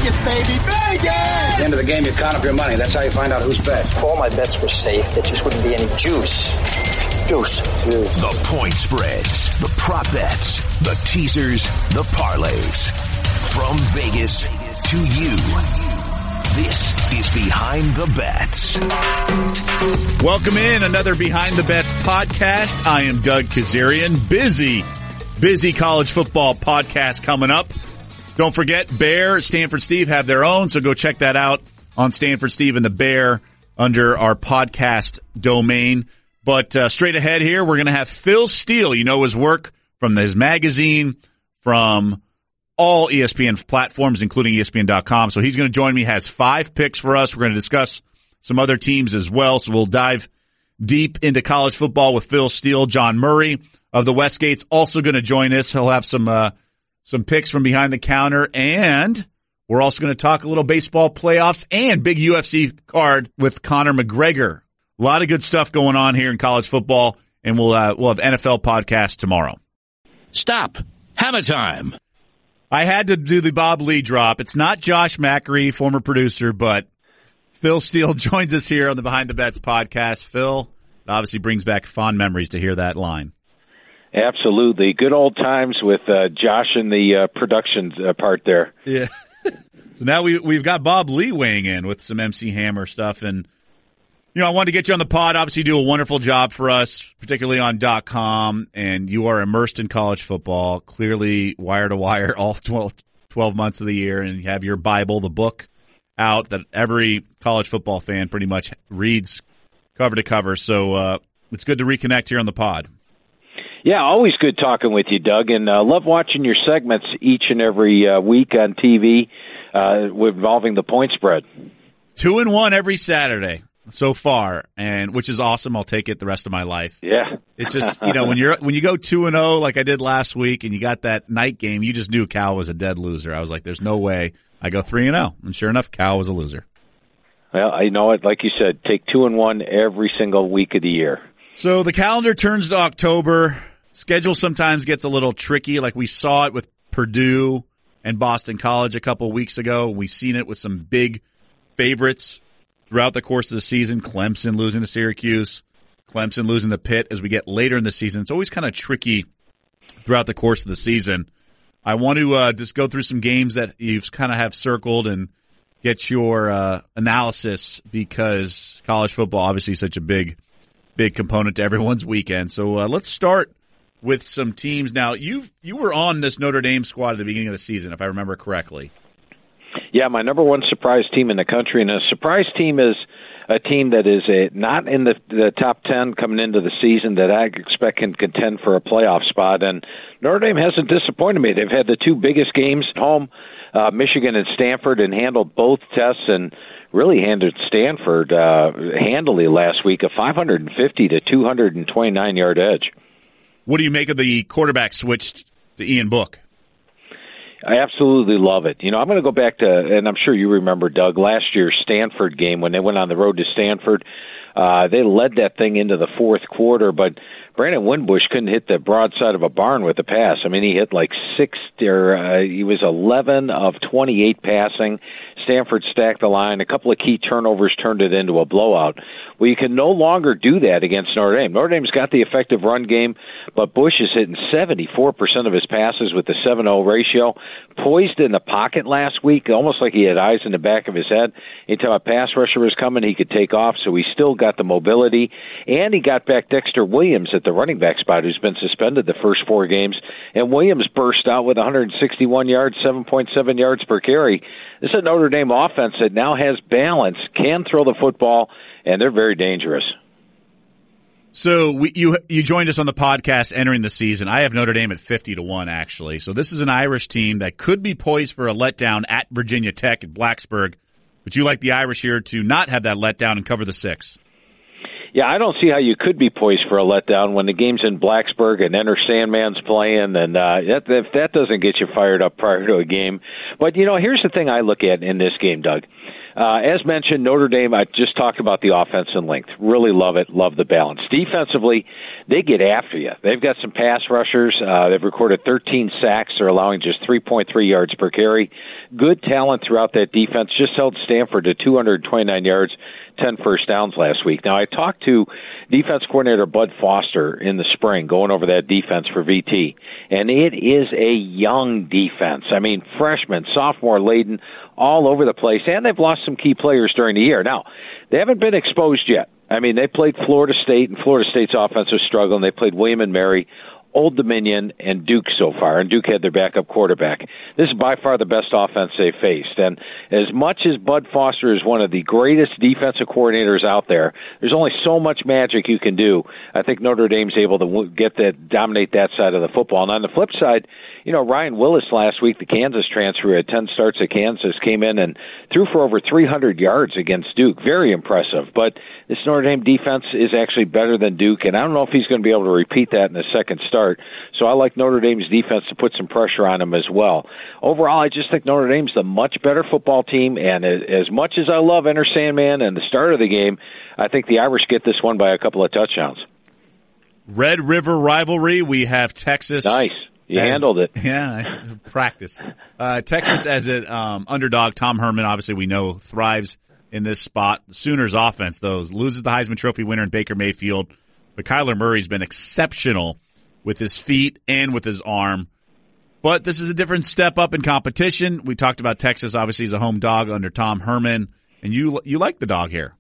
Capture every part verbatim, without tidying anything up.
Vegas, baby, Vegas! At the end of the game, you count up your money. That's how you find out who's bet. If all my bets were safe, there just wouldn't be any juice. Juice. Juice. The point spreads, the prop bets, the teasers, the parlays. From Vegas to you, this is Behind the Bets. Welcome in another Behind the Bets podcast. I am Doug Kazarian. Busy, busy college football podcast coming up. Don't forget, Bear, Stanford Steve have their own, so go check that out on Stanford Steve and the Bear under our podcast domain. But uh, straight ahead here, we're going to have Phil Steele. You know his work from his magazine, from all E S P N platforms, including E S P N dot com. So he's going to join me, has five picks for us. We're going to discuss some other teams as well. So we'll dive deep into college football with Phil Steele. John Murray of the Westgate's also going to join us. He'll have some uh, some picks from behind the counter. And we're also going to talk a little baseball playoffs and big U F C card with Conor McGregor. A lot of good stuff going on here in college football. And we'll, uh, we'll have N F L podcast tomorrow. Stop. Hammer time. I had to do the Bob Lee drop. It's not Josh Macri, former producer, but Phil Steele joins us here on the Behind the Bets podcast. Phil, it obviously brings back fond memories to hear that line. Absolutely. Good old times with uh, Josh and the uh, production uh, part there. Yeah. So now we, we've got Bob Lee weighing in with some M C Hammer stuff. And, you know, I wanted to get you on the pod. Obviously, you do a wonderful job for us, particularly on .com, and you are immersed in college football, clearly wire to wire all twelve, twelve months of the year, and you have your Bible, the book, out that every college football fan pretty much reads cover to cover. So uh, it's good to reconnect here on the pod. Yeah, always good talking with you, Doug, and uh, love watching your segments each and every uh, week on T V uh, involving the point spread. Two and one every Saturday so far, and which is awesome. I'll take it the rest of my life. Yeah, it's just, you know, when you're when you go two and zero like I did last week, and you got that night game, you just knew Cal was a dead loser. I was like, "There's no way." I go three and zero, and sure enough, Cal was a loser. Well, I know it. Like you said, take two and one every single week of the year. So the calendar turns to October. Schedule sometimes gets a little tricky, like we saw it with Purdue and Boston College a couple weeks ago. We've seen it with some big favorites throughout the course of the season. Clemson losing to Syracuse, Clemson losing to Pitt as we get later in the season. It's always kind of tricky throughout the course of the season. I want to uh, just go through some games that you've kind of have circled and get your uh, analysis, because college football obviously is such a big, big component to everyone's weekend. So uh, let's start with some teams. Now, you you were on this Notre Dame squad at the beginning of the season, if I remember correctly. Yeah, my number one surprise team in the country, and a surprise team is a team that is a, not in the, the top ten coming into the season that I expect can contend for a playoff spot. And Notre Dame hasn't disappointed me. They've had the two biggest games at home, uh, Michigan and Stanford, and handled both tests and really handled Stanford uh, handily last week, a five fifty to two twenty-nine yard edge. What do you make of the quarterback switch to Ian Book? I absolutely love it. You know, I'm going to go back to, and I'm sure you remember, Doug, last year's Stanford game when they went on the road to Stanford. Uh, they led that thing into the fourth quarter, but Brandon Wimbush couldn't hit the broadside of a barn with a pass. I mean, he hit like six, or uh, he was eleven of twenty-eight passing. Stanford stacked the line. A couple of key turnovers turned it into a blowout. Well, you can no longer do that against Notre Dame. Notre Dame's got the effective run game, but Bush is hitting seventy-four percent of his passes with the seven oh ratio. Poised in the pocket last week, almost like he had eyes in the back of his head. Anytime a pass rusher was coming, he could take off, so he still got the mobility. And he got back Dexter Williams at the running back spot, who's been suspended the first four games. And Williams burst out with one sixty-one yards, seven point seven yards per carry. This is a Notre Dame offense that now has balance, can throw the football, and they're very dangerous. So we, you you joined us on the podcast entering the season. I have Notre Dame at fifty to one, actually. So this is an Irish team that could be poised for a letdown at Virginia Tech at Blacksburg. But you like the Irish here to not have that letdown and cover the six. Yeah, I don't see how you could be poised for a letdown when the game's in Blacksburg and Enter Sandman's playing, and uh, that, if that doesn't get you fired up prior to a game. But, you know, here's the thing I look at in this game, Doug. Uh, as mentioned, Notre Dame, I just talked about the offense and length. Really love it. Love the balance. Defensively, they get after you. They've got some pass rushers. Uh, they've recorded thirteen sacks. They're allowing just three point three yards per carry. Good talent throughout that defense. Just held Stanford to two hundred twenty-nine yards, ten first downs last week. Now, I talked to defense coordinator Bud Foster in the spring going over that defense for V T, and it is a young defense. I mean, freshman, sophomore laden, all over the place, and they've lost some key players during the year. Now, they haven't been exposed yet. I mean, they played Florida State, and Florida State's offense was struggling. They played William and Mary, Old Dominion, and Duke so far, and Duke had their backup quarterback. This is by far the best offense they've faced, and as much as Bud Foster is one of the greatest defensive coordinators out there, there's only so much magic you can do. I think Notre Dame's able to get that, dominate that side of the football. And on the flip side, you know, Ryan Willis last week, the Kansas transfer, had ten starts at Kansas, came in and threw for over three hundred yards against Duke. Very impressive. But this Notre Dame defense is actually better than Duke, and I don't know if he's going to be able to repeat that in the second start. So I like Notre Dame's defense to put some pressure on him as well. Overall, I just think Notre Dame's the much better football team, and as much as I love Enter Sandman and the start of the game, I think the Irish get this one by a couple of touchdowns. Red River rivalry, we have Texas. Nice. You as, handled it. Yeah, practice. Uh, Texas as an um, underdog. Tom Herman, obviously, we know, thrives in this spot. The Sooners' offense, though, loses the Heisman Trophy winner in Baker Mayfield. But Kyler Murray's been exceptional with his feet and with his arm. But this is a different step up in competition. We talked about Texas, obviously, as a home dog under Tom Herman. And you you like the dog here.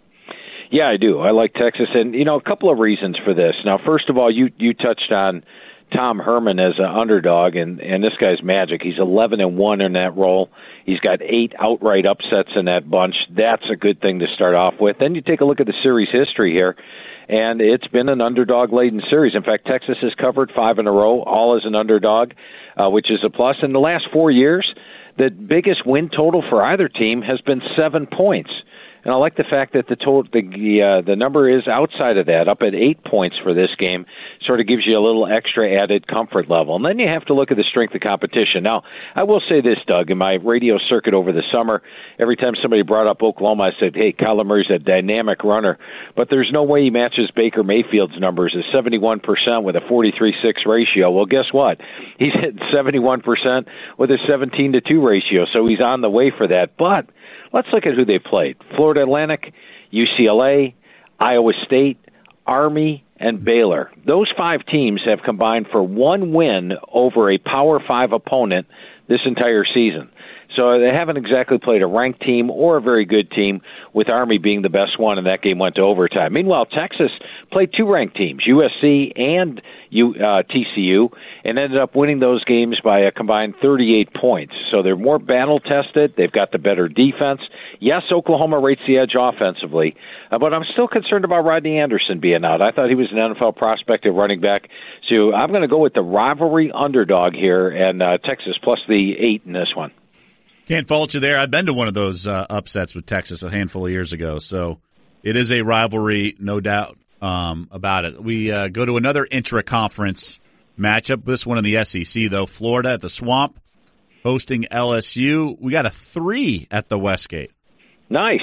Yeah, I do. I like Texas. And, you know, a couple of reasons for this. Now, first of all, you, you touched on Tom Herman as an underdog, and, and this guy's magic. He's eleven and one in that role. He's got eight outright upsets in that bunch. That's a good thing to start off with. Then you take a look at the series history here, and it's been an underdog-laden series. In fact, Texas has covered five in a row, all as an underdog, uh, which is a plus. In the last four years, the biggest win total for either team has been seven points. And I like the fact that the total, the uh, the number is outside of that, up at eight points for this game. Sort of gives you a little extra added comfort level. And then you have to look at the strength of competition. Now, I will say this, Doug, in my radio circuit over the summer, every time somebody brought up Oklahoma, I said, hey, Kyler Murray's a dynamic runner. But there's no way he matches Baker Mayfield's numbers at seventy-one percent with a forty-three six ratio. Well, guess what? He's hitting seventy-one percent with a seventeen to two ratio, so he's on the way for that. But let's look at who they played. Florida Atlantic, U C L A, Iowa State, Army, and Baylor. Those five teams have combined for one win over a Power Five opponent this entire season. So they haven't exactly played a ranked team or a very good team, with Army being the best one, and that game went to overtime. Meanwhile, Texas played two ranked teams, U S C and U, uh, T C U, and ended up winning those games by a combined thirty-eight points. So they're more battle-tested. They've got the better defense. Yes, Oklahoma rates the edge offensively, uh, but I'm still concerned about Rodney Anderson being out. I thought he was an N F L prospect at running back. So I'm going to go with the rivalry underdog here, and uh, Texas plus the eight in this one. Can't fault you there. I've been to one of those uh, upsets with Texas a handful of years ago, so it is a rivalry, no doubt um, about it. We uh, go to another intra-conference matchup, this one in the S E C, though. Florida at the Swamp hosting L S U. We got a three at the Westgate. Nice.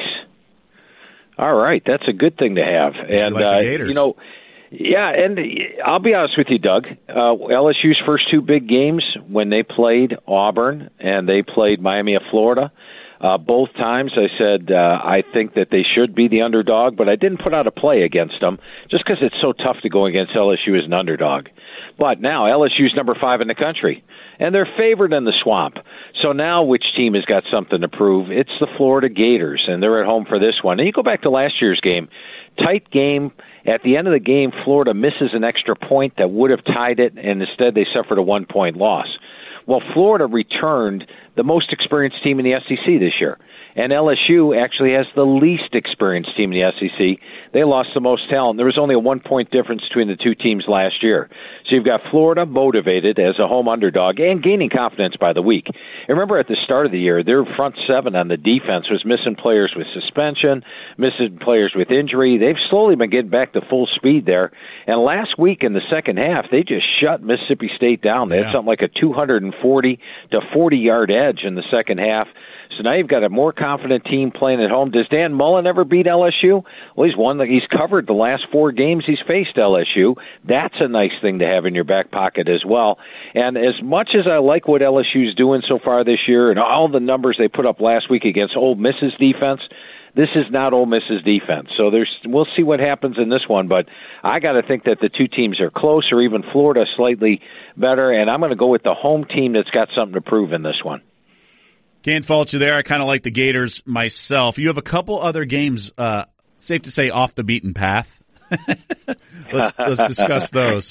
All right, that's a good thing to have. And, like uh, the Gators. you know, yeah, and I'll be honest with you, Doug. Uh, L S U's first two big games, when they played Auburn and they played Miami of Florida, uh, both times I said uh, I think that they should be the underdog, but I didn't put out a play against them just because it's so tough to go against L S U as an underdog. But now L S U's number five in the country, and they're favored in the Swamp. So now which team has got something to prove? It's the Florida Gators, and they're at home for this one. And you go back to last year's game, tight game. At the end of the game, Florida misses an extra point that would have tied it, and instead they suffered a one-point loss. Well, Florida returned the most experienced team in the S E C this year, and L S U actually has the least experienced team in the S E C. They lost the most talent. There was only a one-point difference between the two teams last year. So you've got Florida motivated as a home underdog and gaining confidence by the week. And remember, at the start of the year, their front seven on the defense was missing players with suspension, missing players with injury. They've slowly been getting back to full speed there. And last week in the second half, they just shut Mississippi State down. They yeah. had something like a two hundred forty to forty yard edge in the second half. So now you've got a more confident team playing at home. Does Dan Mullen ever beat L S U? Well, he's won. He's covered the last four games he's faced L S U. That's a nice thing to have in your back pocket as well. And as much as I like what L S U's doing so far this year and all the numbers they put up last week against Ole Miss's defense, this is not Ole Miss's defense. So there's, we'll see what happens in this one. But I got to think that the two teams are close, or even Florida slightly better. And I'm going to go with the home team that's got something to prove in this one. Can't fault you there. I kind of like the Gators myself. You have a couple other games, uh, safe to say, off the beaten path. let's, let's discuss those.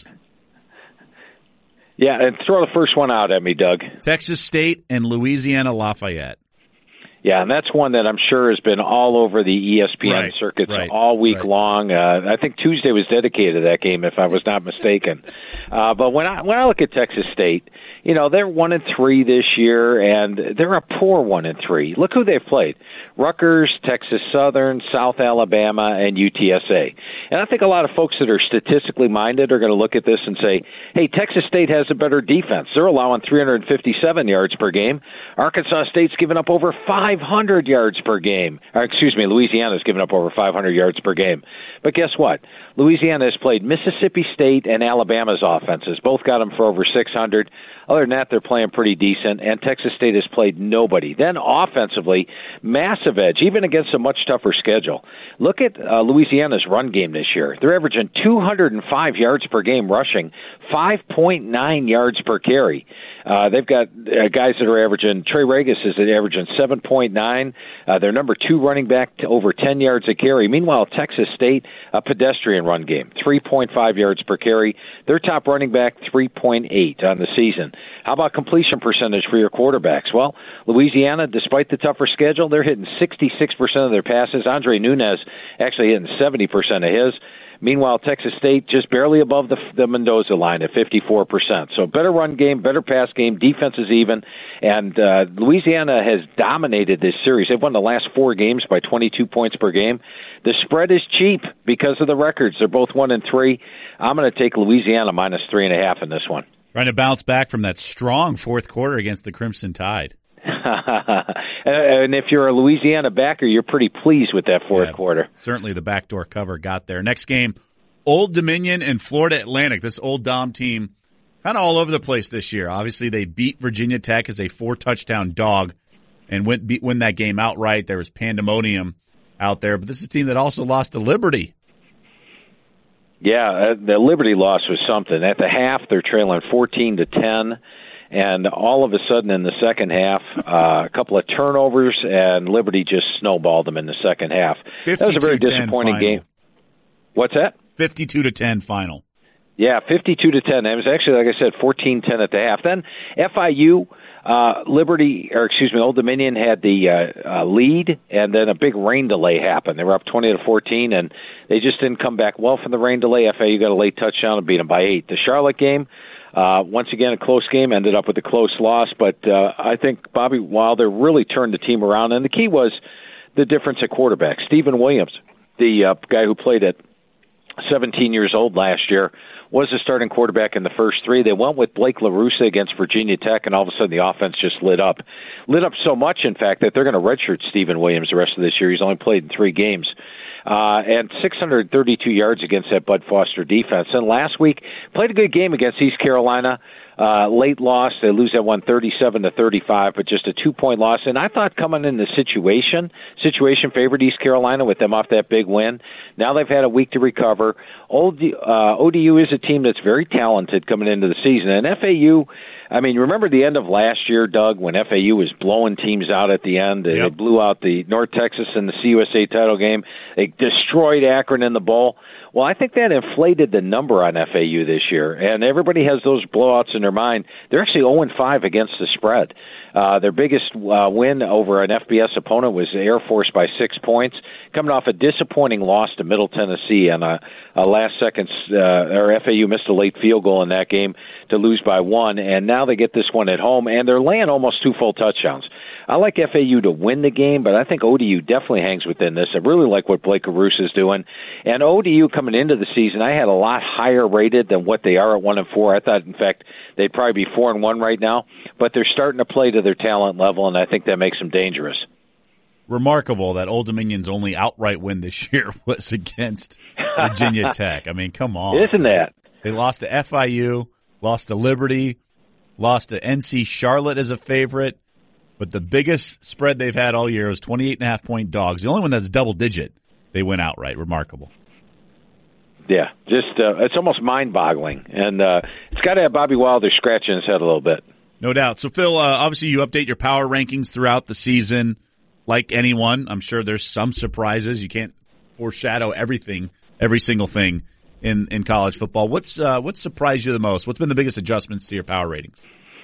Yeah, and throw the first one out at me, Doug. Texas State and Louisiana Lafayette. Yeah, and that's one that I'm sure has been all over the E S P N right, circuits right, all week right. long. Uh, I think Tuesday was dedicated to that game, if I was not mistaken. Uh, but when I when I look at Texas State, you know, they're one and three this year, and they're a poor one and three. Look who they've played: Rutgers, Texas Southern, South Alabama, and U T S A. And I think a lot of folks that are statistically minded are going to look at this and say, "Hey, Texas State has a better defense. They're allowing three hundred fifty-seven yards per game. Arkansas State's given up over five hundred yards per game. Or, excuse me, Louisiana's given up over five hundred yards per game. But guess what? Louisiana has played Mississippi State and Alabama's offenses. Both got them for over six hundred. Other than that, they're playing pretty decent, and Texas State has played nobody. Then offensively, massive edge, even against a much tougher schedule. Look at uh, Louisiana's run game this year. They're averaging two hundred five yards per game rushing, five point nine yards per carry. Uh, they've got uh, guys that are averaging, Trey Regis is averaging seven point nine. Uh, their number two running back to over ten yards a carry. Meanwhile, Texas State, a pedestrian run game, three point five yards per carry. Their top running back, three point eight on the season. How about completion percentage for your quarterbacks? Well, Louisiana, despite the tougher schedule, they're hitting sixty-six percent of their passes. Andre Nunez actually hitting seventy percent of his. Meanwhile, Texas State just barely above the, the Mendoza line at fifty-four percent. So better run game, better pass game, defense is even. And uh, Louisiana has dominated this series. They've won the last four games by twenty-two points per game. The spread is cheap because of the records. They're both one and three. I'm going to take Louisiana minus three and a half in this one. Trying to bounce back from that strong fourth quarter against the Crimson Tide. And if you're a Louisiana backer, you're pretty pleased with that fourth yeah, quarter. Certainly the backdoor cover got there. Next game, Old Dominion and Florida Atlantic. This Old Dom team kind of all over the place this year. Obviously, they beat Virginia Tech as a four-touchdown dog and went beat, win that game outright. There was pandemonium out there. But this is a team that also lost to Liberty. Yeah, uh, the Liberty loss was something. At the half, they're trailing fourteen to ten. And all of a sudden in the second half, uh, a couple of turnovers, and Liberty just snowballed them in the second half. That was a very disappointing game. What's that? fifty-two to ten final. Yeah, fifty-two to ten. It was actually, like I said, fourteen ten at the half. Then F I U, uh, Liberty, or excuse me, Old Dominion had the uh, uh, lead, and then a big rain delay happened. They were up twenty to fourteen, and they just didn't come back well from the rain delay. F I U got a late touchdown and beat them by eight. The Charlotte game, Uh, once again, a close game, ended up with a close loss, but uh, I think Bobby Wilder really turned the team around, and the key was the difference at quarterback. Stephen Williams, the uh, guy who played at seventeen years old last year, was the starting quarterback in the first three. They went with Blake LaRussa against Virginia Tech, and all of a sudden the offense just lit up. Lit up so much, in fact, that they're going to redshirt Stephen Williams the rest of this year. He's only played in three games. Uh, and six hundred thirty-two yards against that Bud Foster defense. And last week, played a good game against East Carolina. Uh, late loss. They lose that one thirty-seven to thirty-five, but just a two-point loss. And I thought coming in the situation, situation favored East Carolina with them off that big win. Now they've had a week to recover. Old, uh, O D U is a team that's very talented coming into the season. And F A U, I mean, remember the end of last year, Doug, when F A U was blowing teams out at the end? Yep. They blew out the North Texas in the C U S A title game. They destroyed Akron in the bowl. Well, I think that inflated the number on F A U this year, and everybody has those blowouts in their mind. They're actually oh and five against the spread. Uh, their biggest uh, win over an F B S opponent was the Air Force by six points, coming off a disappointing loss to Middle Tennessee on a, a last second, uh, or F A U missed a late field goal in that game to lose by one, and now they get this one at home, and they're laying almost two full touchdowns. I like F A U to win the game, but I think O D U definitely hangs within this. I really like what Blake Caruso is doing. And O D U coming into the season, I had a lot higher rated than what they are at one and four. I thought, in fact, they'd probably be four and one right now. But they're starting to play to their talent level, and I think that makes them dangerous. Remarkable that Old Dominion's only outright win this year was against Virginia Tech. I mean, come on. Isn't that? They lost to F I U, lost to Liberty, lost to N C Charlotte as a favorite, but the biggest spread they've had all year was twenty-eight and a half point dogs. The only one that's double-digit, they went outright. Remarkable. Yeah, just uh, it's almost mind-boggling. And uh, it's got to have Bobby Wilder scratching his head a little bit. No doubt. So, Phil, uh, obviously you update your power rankings throughout the season. Like anyone, I'm sure there's some surprises. You can't foreshadow everything, every single thing in, in college football. What's uh, what's surprised you the most? What's been the biggest adjustments to your power ratings?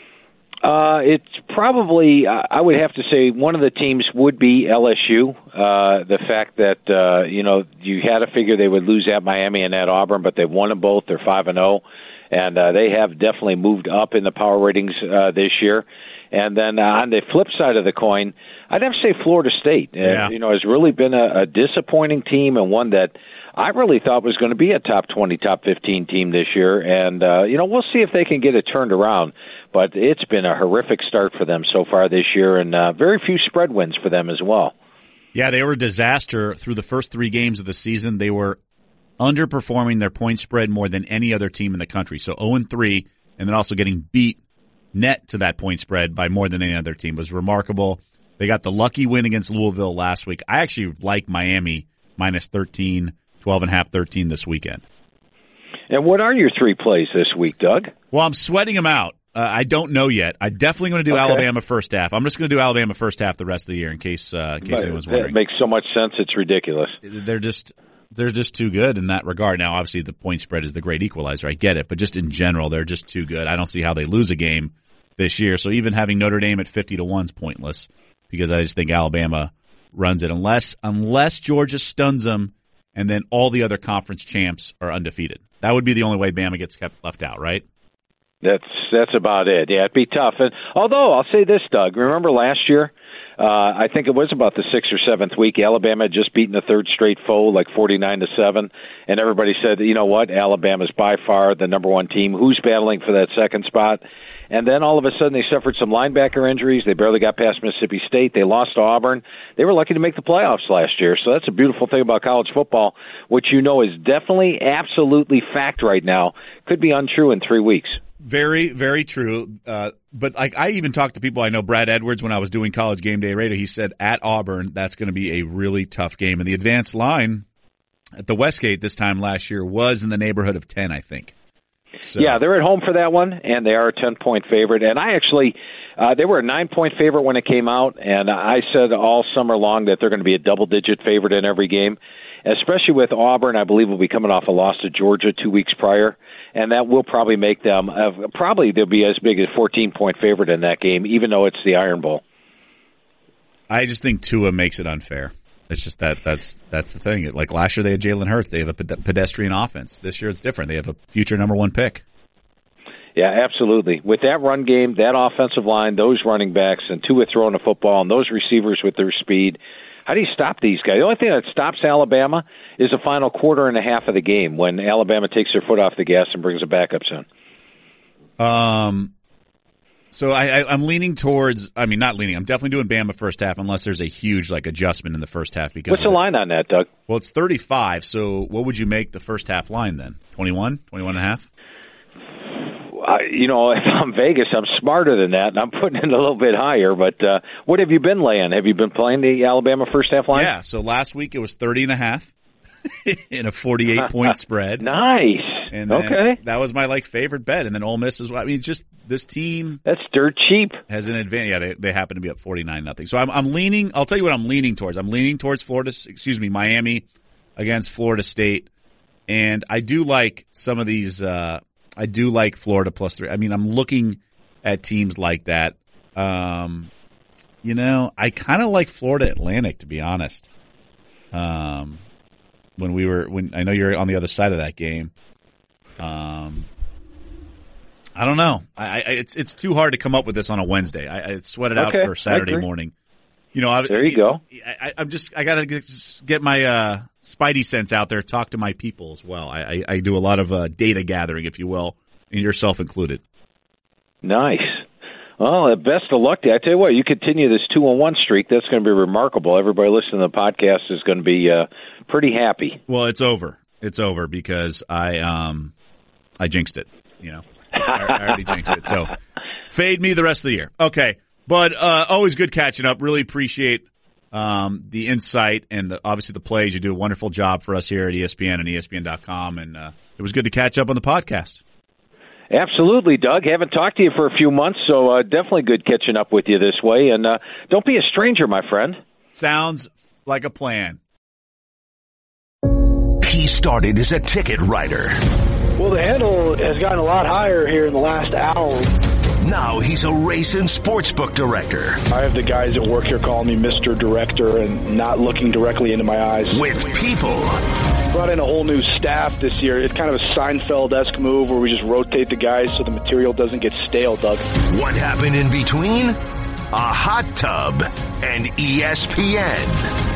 Uh, it's probably, I would have to say, one of the teams would be L S U. Uh, the fact that, uh, you know, you had to figure they would lose at Miami and at Auburn, but they've won them both. They're five and oh, and uh, they have definitely moved up in the power ratings uh, this year. And then uh, on the flip side of the coin, I'd have to say Florida State. Yeah. Uh, you know, has really been a, a disappointing team, and one that I really thought was going to be a top twenty, top fifteen team this year. And, uh, you know, we'll see if they can get it turned around. But it's been a horrific start for them so far this year, and uh, very few spread wins for them as well. Yeah, they were a disaster through the first three games of the season. They were underperforming their point spread more than any other team in the country. So oh and three, and then also getting beat net to that point spread by more than any other team was remarkable. They got the lucky win against Louisville last week. I actually like Miami minus thirteen, twelve and a half, thirteen this weekend. And what are your three plays this week, Doug? Well, I'm sweating them out. Uh, I don't know yet. I'm definitely going to do okay. Alabama first half. I'm just going to do Alabama first half the rest of the year in case uh, in case but anyone's wondering. It makes so much sense. It's ridiculous. They're just they're just too good in that regard. Now, obviously, the point spread is the great equalizer. I get it, but just in general, they're just too good. I don't see how they lose a game this year. So even having Notre Dame at fifty to one is pointless because I just think Alabama runs it unless unless Georgia stuns them and then all the other conference champs are undefeated. That would be the only way Bama gets kept left out, right? That's that's about it. Yeah, it'd be tough. And although I'll say this, Doug, remember last year? Uh, I think it was about the sixth or seventh week. Alabama had just beaten a third straight foe, like forty-nine to seven, and everybody said, you know what? Alabama's by far the number one team. Who's battling for that second spot? And then all of a sudden they suffered some linebacker injuries. They barely got past Mississippi State. They lost to Auburn. They were lucky to make the playoffs last year. So that's a beautiful thing about college football, which you know is definitely, absolutely fact right now. Could be untrue in three weeks. Very, very true. Uh, but like I even talked to people I know, Brad Edwards, when I was doing College Game Day Radio, he said at Auburn, that's going to be a really tough game. And the advanced line at the Westgate this time last year was in the neighborhood of ten, I think. So. Yeah, they're at home for that one, and they are a ten-point favorite. And I actually, uh, they were a nine-point favorite when it came out, and I said all summer long that they're going to be a double-digit favorite in every game, especially with Auburn. I believe will be coming off a loss to Georgia two weeks prior, and that will probably make them, uh, probably they'll be as big as fourteen-point favorite in that game, even though it's the Iron Bowl. I just think Tua makes it unfair. It's just that that's that's the thing. Like last year they had Jalen Hurts. They have a pedestrian offense. This year it's different. They have a future number one pick. Yeah, absolutely. With that run game, that offensive line, those running backs, and Tua throwing the football, and those receivers with their speed, how do you stop these guys? The only thing that stops Alabama is the final quarter and a half of the game when Alabama takes their foot off the gas and brings it back up soon. Um. So I, I, I'm leaning towards, I mean, not leaning, I'm definitely doing Bama first half unless there's a huge, like, adjustment in the first half. Because What's the line on that, Doug? Well, it's thirty-five, so what would you make the first half line then? twenty-one? twenty-one and a half? Uh, you know, if I'm Vegas, I'm smarter than that, and I'm putting it a little bit higher. But uh, what have you been laying? Have you been playing the Alabama first half line? Yeah, so last week it was thirty and a half in a forty-eight point spread. Nice. And then okay. That was my, like, favorite bet. And then Ole Miss is, I mean, just this team. That's dirt cheap. Has an advantage. Yeah, they, they happen to be up forty-nine nothing. So I'm, I'm leaning, I'll tell you what I'm leaning towards. I'm leaning towards Florida, excuse me, Miami against Florida State. And I do like some of these, uh, I do like Florida plus three. I mean, I'm looking at teams like that. Um, you know, I kind of like Florida Atlantic, to be honest. Um, when we were, when I know you're on the other side of that game. Um, I don't know. I, I it's it's too hard to come up with this on a Wednesday. I, I sweat it okay, out for Saturday morning. You know, I, there you go. I, I'm just I gotta get, get my uh, spidey sense out there. Talk to my people as well. I, I, I do a lot of uh, data gathering, if you will, and yourself included. Nice. Well, best of luck to you. I tell you what, you continue this two and one streak. That's going to be remarkable. Everybody listening to the podcast is going to be uh, pretty happy. Well, it's over. It's over because I um I jinxed it. You know, I, I already jinxed it. So fade me the rest of the year. Okay, but uh, always good catching up. Really appreciate um, the insight and the, obviously the plays. You do a wonderful job for us here at E S P N and E S P N dot com, and uh, it was good to catch up on the podcast. Absolutely, Doug. Haven't talked to you for a few months, so uh, definitely good catching up with you this way. And uh, don't be a stranger, my friend. Sounds like a plan. He started as a ticket writer. Well, the handle has gotten a lot higher here in the last hour. Now he's a race and sportsbook director. I have the guys that work here calling me Mister Director and not looking directly into my eyes. With people. Brought in a whole new staff this year. It's kind of a Seinfeld-esque move where we just rotate the guys so the material doesn't get stale, Doug. What happened in between? A hot tub and E S P N.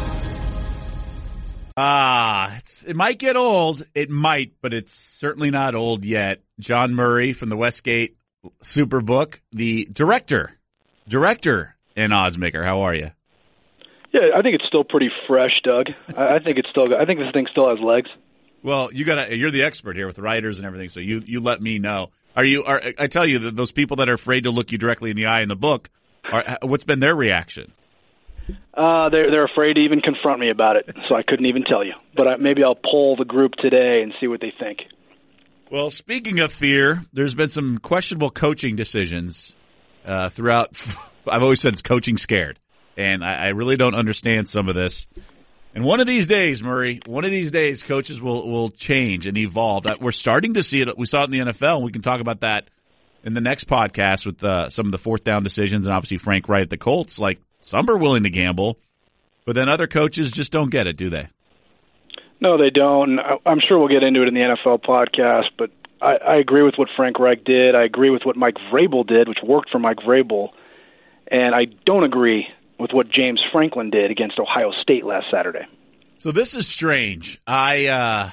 Ah, it's, it might get old. It might, but it's certainly not old yet. John Murray from the Westgate Superbook, the director, director and oddsmaker. How are you? Yeah, I think it's still pretty fresh, Doug. I, I think it's still. I think this thing still has legs. Well, you got you're the expert here with the writers and everything, so you you let me know. Are you? Are I tell you that those people that are afraid to look you directly in the eye in the book? Are, what's been their reaction? Uh, they're they're afraid to even confront me about it, so I couldn't even tell you. But I, maybe I'll poll the group today and see what they think. Well, speaking of fear, there's been some questionable coaching decisions uh, throughout. I've always said it's coaching scared, and I, I really don't understand some of this. And one of these days, Murray, one of these days, coaches will will change and evolve. We're starting to see it. We saw it in the N F L, and we can talk about that in the next podcast with uh, some of the fourth down decisions, and obviously Frank Wright at the Colts. Like, some are willing to gamble, but then other coaches just don't get it, do they? No, they don't. I'm sure we'll get into it in the N F L podcast, but I, I agree with what Frank Reich did. I agree with what Mike Vrabel did, which worked for Mike Vrabel, and I don't agree with what James Franklin did against Ohio State last Saturday. So this is strange. I uh,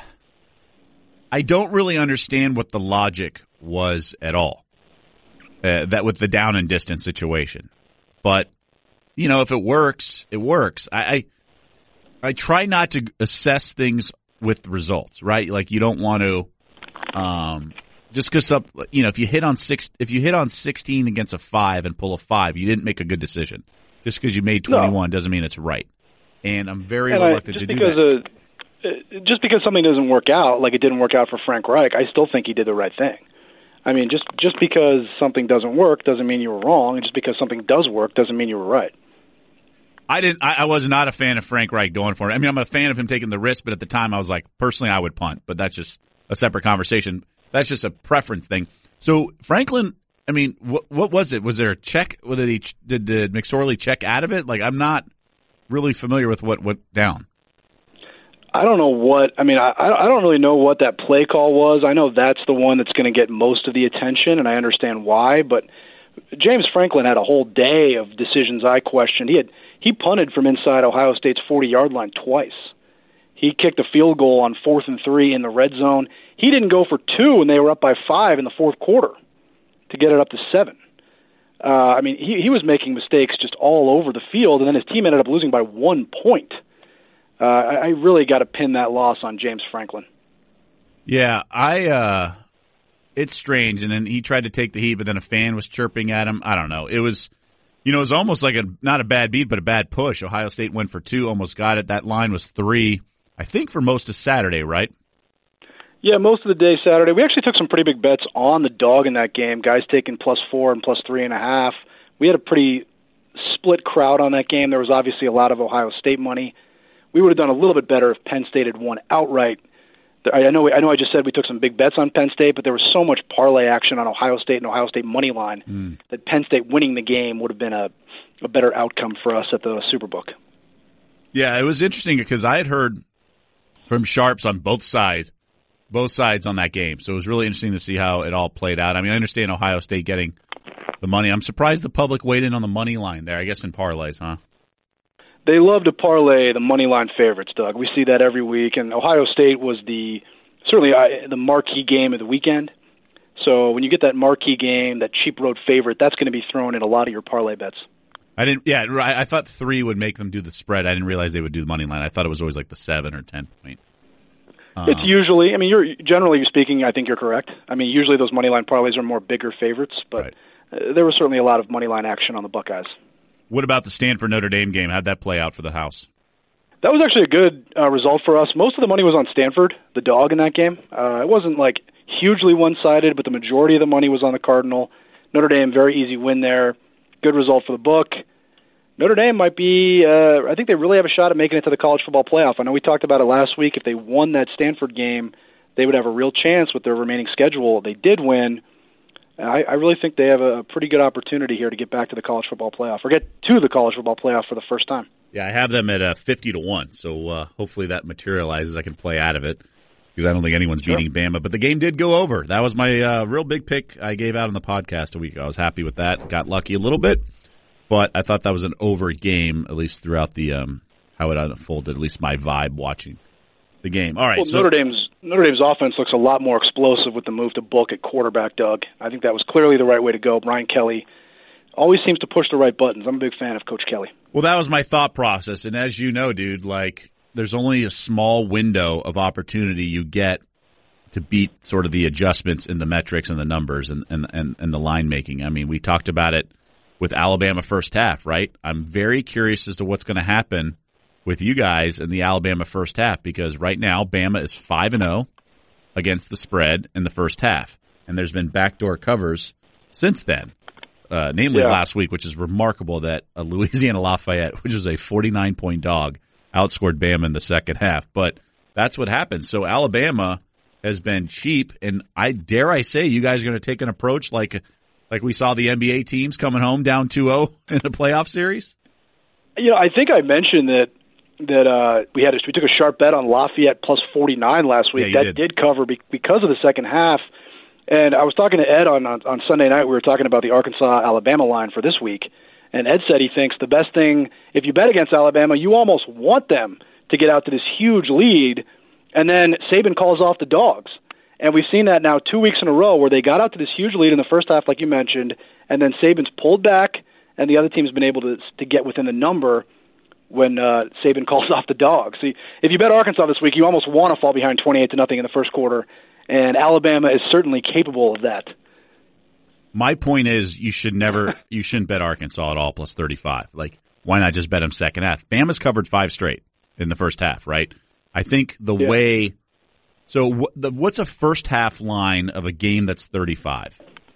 I don't really understand what the logic was at all, uh, that with the down and distance situation, but you know, if it works, it works. I, I I try not to assess things with results, right? Like you don't want to, um, just because up, you know, if you hit on six, if you hit on sixteen against a five and pull a five, you didn't make a good decision. Just because you made twenty-one no. doesn't mean it's right. And I'm very and reluctant I, to do because, that. Uh, just because something doesn't work out, like it didn't work out for Frank Reich, I still think he did the right thing. I mean, just just because something doesn't work doesn't mean you were wrong, and just because something does work doesn't mean you were right. I didn't. I, I was not a fan of Frank Reich going for it. I mean, I'm a fan of him taking the risk, but at the time, I was like, personally, I would punt. But that's just a separate conversation. That's just a preference thing. So Franklin, I mean, what what was it? Was there a check? Did he did did McSorley check out of it? Like, I'm not really familiar with what went down. I don't know what. I mean, I I don't really know what that play call was. I know that's the one that's going to get most of the attention, and I understand why. But James Franklin had a whole day of decisions I questioned. He had. He punted from inside Ohio State's forty-yard line twice. He kicked a field goal on fourth and three in the red zone. He didn't go for two when they were up by five in the fourth quarter to get it up to seven. Uh, I mean, he, he was making mistakes just all over the field, and then his team ended up losing by one point. Uh, I, I really got to pin that loss on James Franklin. Yeah, I. Uh, it's strange, and then he tried to take the heat, but then a fan was chirping at him. I don't know. It was. You know, it was almost like a not a bad beat, but a bad push. Ohio State went for two, almost got it. That line was three, I think, for most of Saturday, right? Yeah, most of the day Saturday. We actually took some pretty big bets on the dog in that game. Guys taking plus four and plus three and a half. We had a pretty split crowd on that game. There was obviously a lot of Ohio State money. We would have done a little bit better if Penn State had won outright. I know I know I just said we took some big bets on Penn State, but there was so much parlay action on Ohio State and Ohio State money line mm. that Penn State winning the game would have been a, a better outcome for us at the Superbook. Yeah, it was interesting because I had heard from sharps on both sides both sides on that game. So it was really interesting to see how it all played out. I mean, I understand Ohio State getting the money. I'm surprised the public weighed in on the money line there, I guess in parlays, huh? They love to parlay the money line favorites, Doug. We see that every week, and Ohio State was the certainly uh, the marquee game of the weekend. So when you get that marquee game, that cheap road favorite, that's going to be thrown in a lot of your parlay bets. I didn't. Yeah, I thought three would make them do the spread. I didn't realize they would do the money line. I thought it was always like the seven or ten point. Um, it's usually. I mean, you're generally speaking, I think you're correct. I mean, usually those money line parlays are more bigger favorites, but right. uh, there was certainly a lot of money line action on the Buckeyes. What about the Stanford Notre Dame game? How'd that play out for the house? That was actually a good uh, result for us. Most of the money was on Stanford, the dog in that game. Uh, it wasn't like hugely one-sided, but the majority of the money was on the Cardinal. Notre Dame, very easy win there. Good result for the book. Notre Dame might be, uh, I think they really have a shot at making it to the college football playoff. I know we talked about it last week. If they won that Stanford game, they would have a real chance with their remaining schedule. They did win. I, I really think they have a pretty good opportunity here to get back to the college football playoff, or get to the college football playoff for the first time. Yeah, I have them at uh, fifty to one, so uh, hopefully that materializes. I can play out of it because I don't think anyone's sure. beating Bama. But the game did go over. That was my uh, real big pick I gave out on the podcast a week ago. I was happy with that. Got lucky a little bit, but I thought that was an over game, at least throughout the um, how it unfolded, at least my vibe watching the game. All right. Well, so, Notre Dame's Notre Dame's offense looks a lot more explosive with the move to Book at quarterback, Doug. I think that was clearly the right way to go. Brian Kelly always seems to push the right buttons. I'm a big fan of Coach Kelly. Well, that was my thought process. And as you know, dude, like there's only a small window of opportunity you get to beat sort of the adjustments in the metrics and the numbers and, and, and, and the line making. I mean, we talked about it with Alabama first half, right? I'm very curious as to what's going to happen with you guys in the Alabama first half, because right now Bama is five and oh against the spread in the first half. And there's been backdoor covers since then, uh, namely yeah. last week, which is remarkable that a Louisiana Lafayette, which is a forty-nine point dog, outscored Bama in the second half. But that's what happens. So Alabama has been cheap, and I dare I say you guys are going to take an approach like like we saw the N B A teams coming home down two oh in a playoff series? You know, I think I mentioned that that uh, we had a, we took a sharp bet on Lafayette plus forty-nine last week. Yeah, that did. did cover be, because of the second half. And I was talking to Ed on, on on Sunday night. We were talking about the Arkansas-Alabama line for this week. And Ed said he thinks the best thing, if you bet against Alabama, you almost want them to get out to this huge lead, and then Saban calls off the dogs. And we've seen that now two weeks in a row where they got out to this huge lead in the first half, like you mentioned, and then Saban's pulled back, and the other team's been able to to get within the number when uh, Saban calls off the dogs. See, if you bet Arkansas this week, you almost want to fall behind twenty-eight to nothing in the first quarter, and Alabama is certainly capable of that. My point is, you should never, you shouldn't bet Arkansas at all plus thirty-five. Like, why not just bet them second half? Bama's covered five straight in the first half, right? I think the yeah. way. So, what, the, what's a first half line of a game that's thirty-five?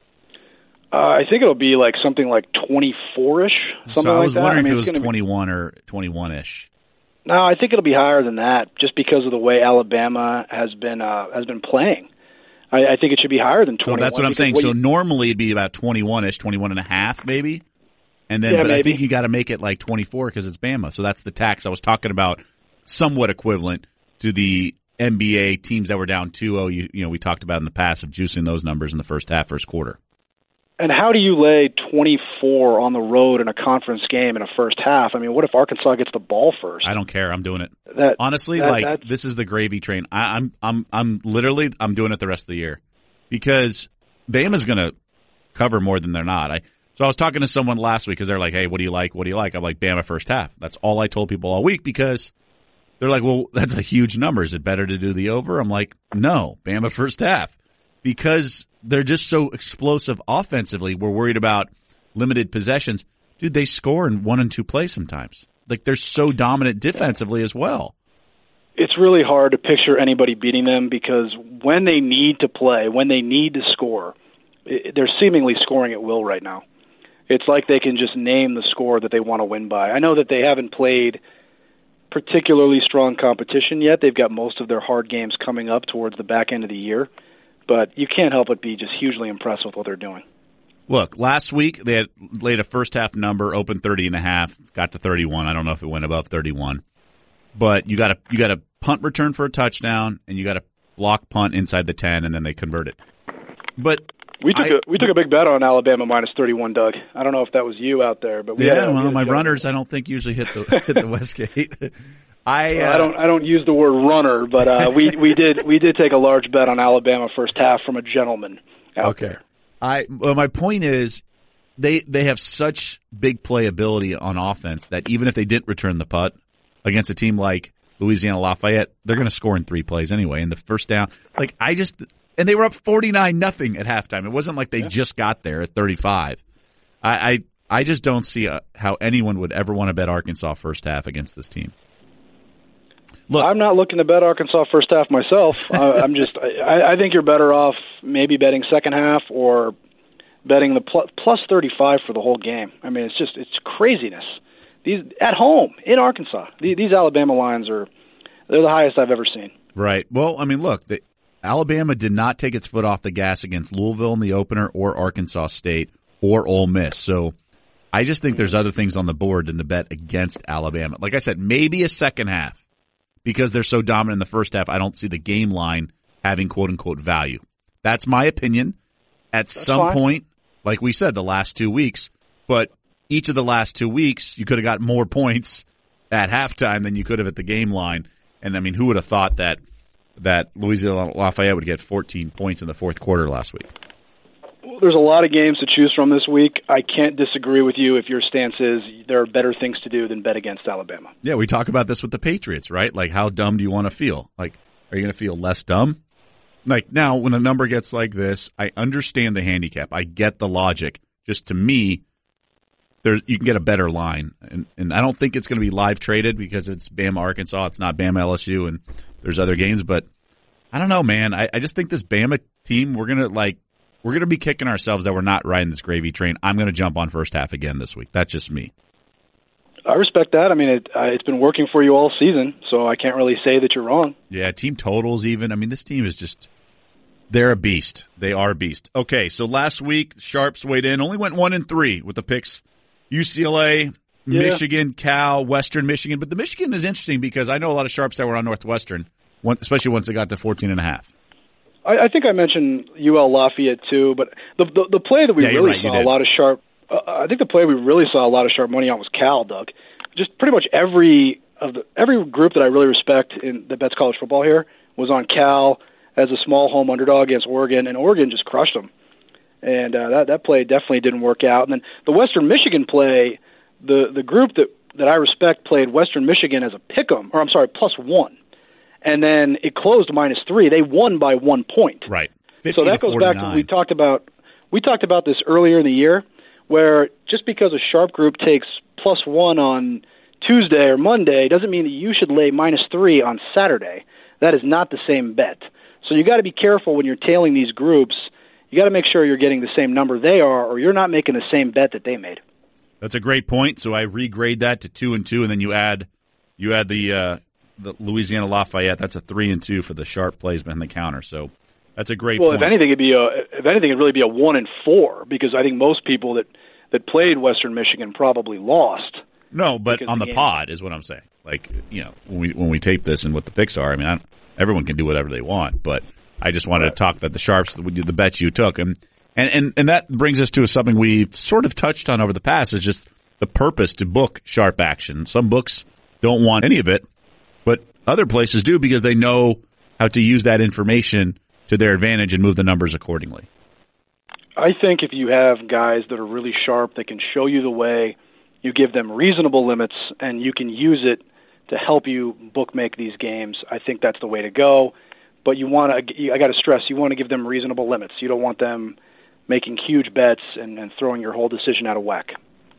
Uh, I think it'll be like something like twenty-four-ish, something so I was like that. wondering I mean, if it was twenty-one be... or twenty-one-ish. No, I think it'll be higher than that, just because of the way Alabama has been uh, has been playing. I, I think it should be higher than twenty-one. So that's what I'm saying. What so you... normally it'd be about twenty-one-ish, twenty-one and a half maybe. And then, yeah, but maybe. I think you got to make it like twenty-four because it's Bama. So that's the tax I was talking about, somewhat equivalent to the N B A teams that were down two oh. You, you know, we talked about in the past of juicing those numbers in the first half, first quarter. And how do you lay twenty-four on the road in a conference game in a first half? I mean, what if Arkansas gets the ball first? I don't care. I'm doing it. That, Honestly, that, like that's... this is the gravy train. I, I'm, I'm, I'm literally, I'm doing it the rest of the year because Bama's going to cover more than they're not. I so I was talking to someone last week because they're like, "Hey, what do you like? What do you like?" I'm like, "Bama first half." That's all I told people all week because they're like, "Well, that's a huge number. Is it better to do the over?" I'm like, "No, Bama first half," because they're just so explosive offensively. We're worried about limited possessions. Dude, they score in one and two plays sometimes. Like, they're so dominant defensively as well. It's really hard to picture anybody beating them because when they need to play, when they need to score, they're seemingly scoring at will right now. It's like they can just name the score that they want to win by. I know that they haven't played particularly strong competition yet. They've got most of their hard games coming up towards the back end of the year. But you can't help but be just hugely impressed with what they're doing. Look, last week they had laid a first half number, open thirty and a half, got to thirty-one. I don't know if it went above thirty-one. But you got a you got a punt return for a touchdown, and you got a block punt inside the ten, and then they convert it. But we took I, a we took a big bet on Alabama minus thirty-one, Doug. I don't know if that was you out there, but we yeah, had, well, we my had runners I don't think usually hit the hit the Westgate. I well, uh, I don't I don't use the word runner, but uh, we we did we did take a large bet on Alabama first half from a gentleman out okay. there. I well, my point is they they have such big playability on offense that even if they didn't return the punt against a team like Louisiana Lafayette, they're going to score in three plays anyway. And the first down, like I just, and they were up forty-nine nothing at halftime. It wasn't like they yeah. just got there at thirty-five. I, I, I just don't see a, how anyone would ever want to bet Arkansas first half against this team. Look, I'm not looking to bet Arkansas first half myself. uh, I'm just, I, I think you're better off maybe betting second half or betting the plus, plus thirty-five for the whole game. I mean, it's just, it's craziness. These at home in Arkansas, these, these Alabama lines are they're the highest I've ever seen. Right. Well, I mean, look, the, Alabama did not take its foot off the gas against Louisville in the opener or Arkansas State or Ole Miss. So I just think there's other things on the board than to bet against Alabama. Like I said, maybe a second half because they're so dominant in the first half. I don't see the game line having quote unquote value. That's my opinion. At That's some fine. point, like we said, the last two weeks, but each of the last two weeks, you could have got more points at halftime than you could have at the game line. And, I mean, who would have thought that that Louisiana Lafayette would get fourteen points in the fourth quarter last week? Well, there's a lot of games to choose from this week. I can't disagree with you if your stance is there are better things to do than bet against Alabama. Yeah, we talk about this with the Patriots, right? Like, how dumb do you want to feel? Like, are you going to feel less dumb? Like, now, when a number gets like this, I understand the handicap. I get the logic. Just to me, There, you can get a better line, and, and I don't think it's going to be live traded because it's Bama Arkansas, it's not Bama L S U, and there's other games. But I don't know, man. I, I just think this Bama team, we're gonna like, we're gonna be kicking ourselves that we're not riding this gravy train. I'm gonna jump on first half again this week. That's just me. I respect that. I mean, it, uh, it's been working for you all season, so I can't really say that you're wrong. Yeah, team totals even. I mean, this team is just. They're a beast. They are a beast. Okay, so last week Sharps weighed in, only went one and three with the picks. U C L A, yeah. Michigan, Cal, Western Michigan. But the Michigan is interesting because I know a lot of Sharps that were on Northwestern, especially once they got to fourteen and a half. I, I think I mentioned U L Lafayette too, but the the, the play that we yeah, really right, saw a lot of sharp. Uh, I think the play we really saw a lot of sharp money on was Cal, Doug. Just pretty much every of the every group that I really respect in that bets college football here was on Cal as a small home underdog against Oregon, and Oregon just crushed them. And uh, that that play definitely didn't work out. And then the Western Michigan play, the the group that, that I respect played Western Michigan as a pick'em, or I'm sorry, plus one, and then it closed minus three. They won by one point. Right. So that goes back to we talked about. We talked about this earlier in the year, where just because a sharp group takes plus one on Tuesday or Monday doesn't mean that you should lay minus three on Saturday. That is not the same bet. So you got to be careful when you're tailing these groups. You got to make sure you're getting the same number they are, or you're not making the same bet that they made. That's a great point. So I regrade that to two and two, and then you add you add the uh, the Louisiana Lafayette. That's a three and two for the sharp plays behind the counter. So that's a great well, point. Well, if anything, it'd be a if anything, it'd really be a one and four because I think most people that that played Western Michigan probably lost. No, but on the, the pod is what I'm saying. Like you know, when we when we tape this and what the picks are, I mean, I don't, everyone can do whatever they want, but I just wanted right. to talk that the sharps, the, the bets you took, and, and and and that brings us to something we've sort of touched on over the past is just the purpose to book sharp action. Some books don't want any of it, but other places do because they know how to use that information to their advantage and move the numbers accordingly. I think if you have guys that are really sharp that can show you the way, you give them reasonable limits, and you can use it to help you bookmake these games, I think that's the way to go. But you want to, I got to stress, you want to give them reasonable limits. You don't want them making huge bets and, and throwing your whole decision out of whack.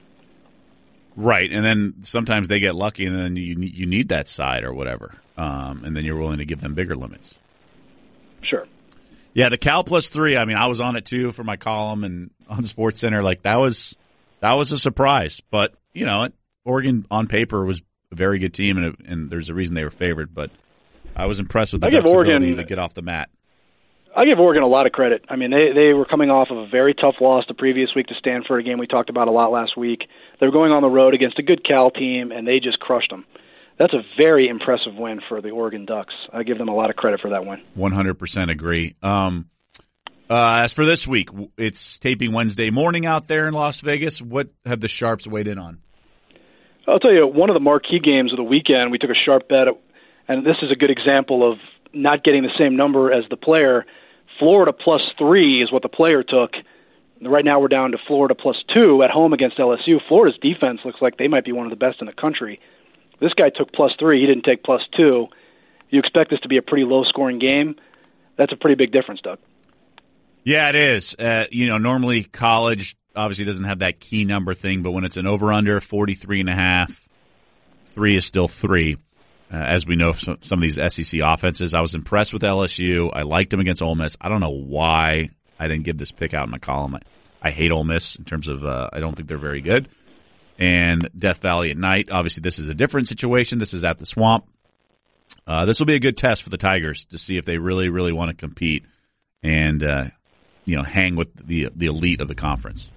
Right, and then sometimes they get lucky, and then you you need that side or whatever, um, and then you're willing to give them bigger limits. Sure. Yeah, the Cal plus three. I mean, I was on it too for my column and on SportsCenter. Like that was that was a surprise, but you know, Oregon on paper was a very good team, and and there's a reason they were favored. But I was impressed with the Ducks' ability to get off the mat. I give Oregon a lot of credit. I mean, they they were coming off of a very tough loss the previous week to Stanford, a game we talked about a lot last week. They were going on the road against a good Cal team, and they just crushed them. that's a very impressive win for the Oregon Ducks. I give them a lot of credit for that win. one hundred percent agree. Um, uh, as for this week, it's taping Wednesday morning out there in Las Vegas. What have the Sharps weighed in on? I'll tell you, one of the marquee games of the weekend, we took a sharp bet, and this is a good example of not getting the same number as the player. Florida plus three is what the player took. Right now we're down to Florida plus two at home against L S U. Florida's defense looks like they might be one of the best in the country. This guy took plus three. He didn't take plus two. You expect this to be a pretty low-scoring game. That's a pretty big difference, Doug. Yeah, it is. Uh, you know, normally college obviously doesn't have that key number thing, but when it's an over-under, forty-three and a half, three is still three. Uh, as we know, some, some of these S E C offenses, I was impressed with L S U. I liked them against Ole Miss. I don't know why I didn't give this pick out in my column. I, I hate Ole Miss in terms of uh, I don't think they're very good. And Death Valley at night, obviously this is a different situation. This is at the Swamp. Uh, this will be a good test for the Tigers to see if they really, really want to compete and uh, you know hang with the the elite of the conference.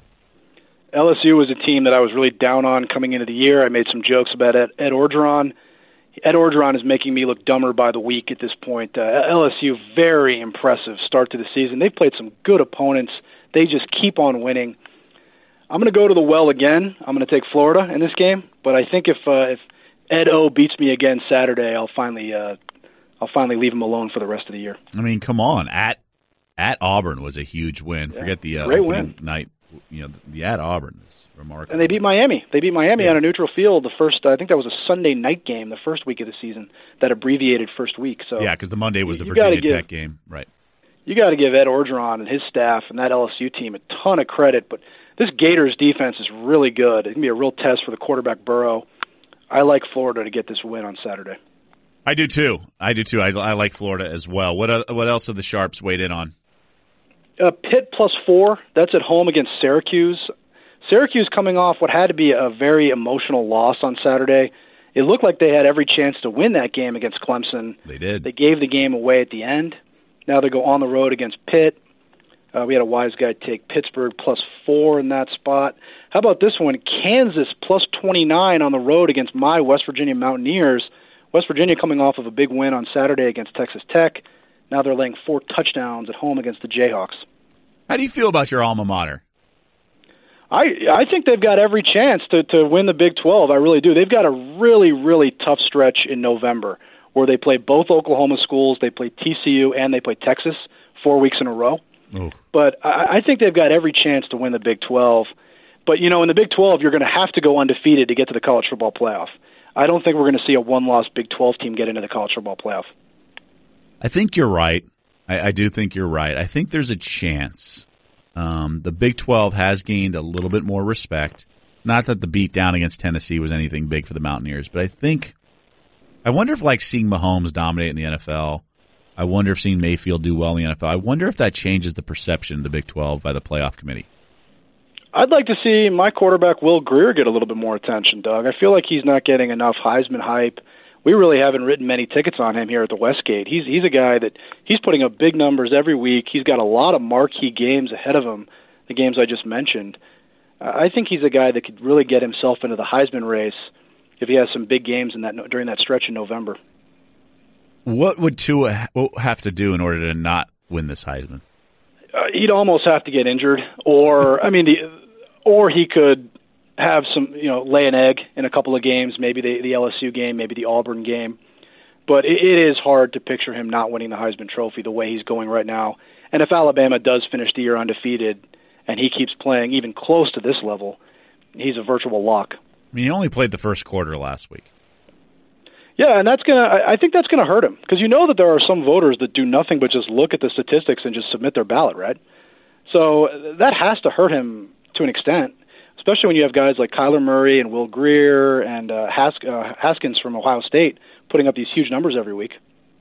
L S U was a team that I was really down on coming into the year. I made some jokes about Ed, Ed Orgeron. Ed Orgeron is making me look dumber by the week at this point. Uh, L S U, very impressive start to the season. They've played some good opponents. They just keep on winning. I'm going to go to the well again. I'm going to take Florida in this game, but I think if uh, if Ed O beats me again Saturday, I'll finally uh, I'll finally leave him alone for the rest of the year. I mean, come on, at at Auburn was a huge win. Yeah, Forget the uh, great win night. You know, the at Auburn is remarkable. And they beat Miami. They beat Miami yeah. on a neutral field. The first, I think that was a Sunday night game, the first week of the season, that abbreviated first week. So yeah, because the Monday was the you Virginia give, Tech game, right? You got to give Ed Orgeron and his staff and that L S U team a ton of credit. But this Gators defense is really good. It can be a real test for the quarterback Burrow. I like Florida to get this win on Saturday. I do too. I do too. I, I like Florida as well. What uh, what else have the Sharps weighed in on? Uh, Pitt plus four. That's at home against Syracuse. Syracuse coming off what had to be a very emotional loss on Saturday. It looked like they had every chance to win that game against Clemson. They did. They gave the game away at the end. Now they go on the road against Pitt. Uh, we had a wise guy take Pittsburgh plus four in that spot. How about this one? Kansas plus twenty-nine on the road against my West Virginia Mountaineers. West Virginia coming off of a big win on Saturday against Texas Tech. Now they're laying four touchdowns at home against the Jayhawks. How do you feel about your alma mater? I I think they've got every chance to, to win the Big twelve. I really do. They've got a really, really tough stretch in November where they play both Oklahoma schools, they play T C U, and they play Texas four weeks in a row. Oh. But I, I think they've got every chance to win the Big twelve. But, you know, in the Big twelve, you're going to have to go undefeated to get to the college football playoff. I don't think we're going to see a one-loss Big twelve team get into the college football playoff. I think you're right. I, I do think you're right. I think there's a chance. Um, the Big twelve has gained a little bit more respect. Not that the beat down against Tennessee was anything big for the Mountaineers, but I think – I wonder if, like, seeing Mahomes dominate in the N F L, I wonder if seeing Mayfield do well in the N F L, I wonder if that changes the perception of the Big twelve by the playoff committee. I'd like to see my quarterback, Will Grier, get a little bit more attention, Doug. I feel like he's not getting enough Heisman hype. We really haven't written many tickets on him here at the Westgate. He's he's a guy that he's putting up big numbers every week. He's got a lot of marquee games ahead of him, the games I just mentioned. Uh, I think he's a guy that could really get himself into the Heisman race if he has some big games in that during that stretch in November. What would Tua have to do in order to not win this Heisman? Uh, he'd almost have to get injured, or I mean, the, or he could have some, you know, lay an egg in a couple of games, maybe the, the L S U game, maybe the Auburn game. But it, it is hard to picture him not winning the Heisman Trophy the way he's going right now. And if Alabama does finish the year undefeated and he keeps playing even close to this level, he's a virtual lock. I mean, he only played the first quarter last week. Yeah, and that's gonna. I think that's gonna hurt him because you know that there are some voters that do nothing but just look at the statistics and just submit their ballot, right? So that has to hurt him to an extent, especially when you have guys like Kyler Murray and Will Grier and uh, Hask- uh, Haskins from Ohio State putting up these huge numbers every week.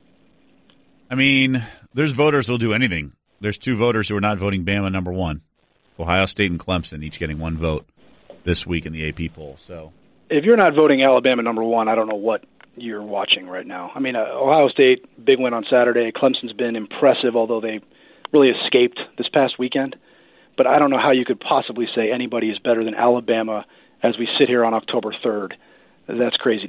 I mean, there's voters who'll do anything. There's two voters who are not voting Bama number one, Ohio State and Clemson, each getting one vote this week in the A P poll. So if you're not voting Alabama number one, I don't know what you're watching right now. I mean, uh, Ohio State, big win on Saturday. Clemson's been impressive, although they really escaped this past weekend. But I don't know how you could possibly say anybody is better than Alabama as we sit here on October third. That's crazy to me.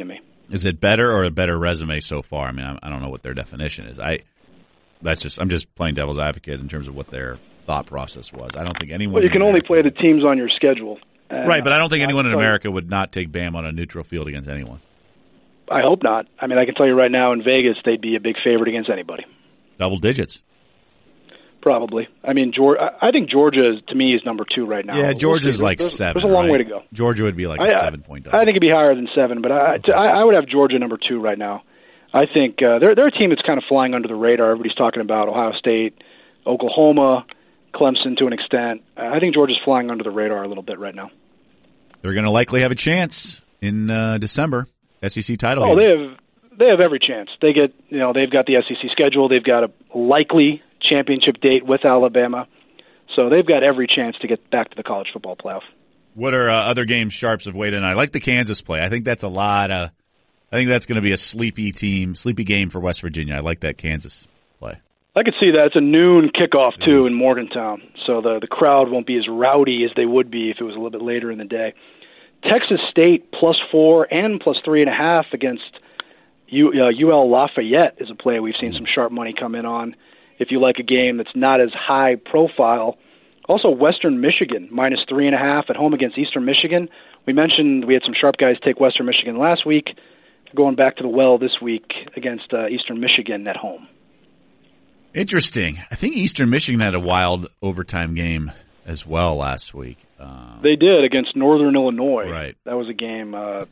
Is it better or a better resume so far? I mean, I, I don't know what their definition is. I that's just I'm just playing devil's advocate in terms of what their thought process was. I don't think anyone. Well, you can only America, play the teams on your schedule. And, right, but I don't think uh, anyone in so, America would not take Bama on a neutral field against anyone. I hope not. I mean, I can tell you right now, in Vegas, they'd be a big favorite against anybody. Double digits. Probably. I mean, Georgia. I think Georgia, to me, is number two right now. Yeah, Georgia's we'll like there's, seven. There's a long right? way to go. Georgia would be like a I, seven-point dog. I think it'd be higher than seven, but I, Okay. I, I would have Georgia number two right now. I think uh, they're they're a team that's kind of flying under the radar. Everybody's talking about Ohio State, Oklahoma, Clemson to an extent. I think Georgia's flying under the radar a little bit right now. They're going to likely have a chance in uh, December. S E C title. Oh, game. they have they have every chance. They get you know they've got the S E C schedule. They've got a likely championship date with Alabama, so they've got every chance to get back to the college football playoff. What are uh, other games Sharps have weighed in? I like the Kansas play. I think that's a lot of. I think that's going to be a sleepy team, sleepy game for West Virginia. I like that Kansas play. I could see that. It's a noon kickoff, too, in Morgantown, so the the crowd won't be as rowdy as they would be if it was a little bit later in the day. Texas State plus four and plus three and a half against U, uh, U L Lafayette is a play we've seen some sharp money come in on if you like a game that's not as high profile. Also, Western Michigan minus three and a half at home against Eastern Michigan. We mentioned we had some sharp guys take Western Michigan last week. Going back to the well this week against uh, Eastern Michigan at home. Interesting. I think Eastern Michigan had a wild overtime game as well last week. Um, They did against Northern Illinois. Right. That was a game. Uh,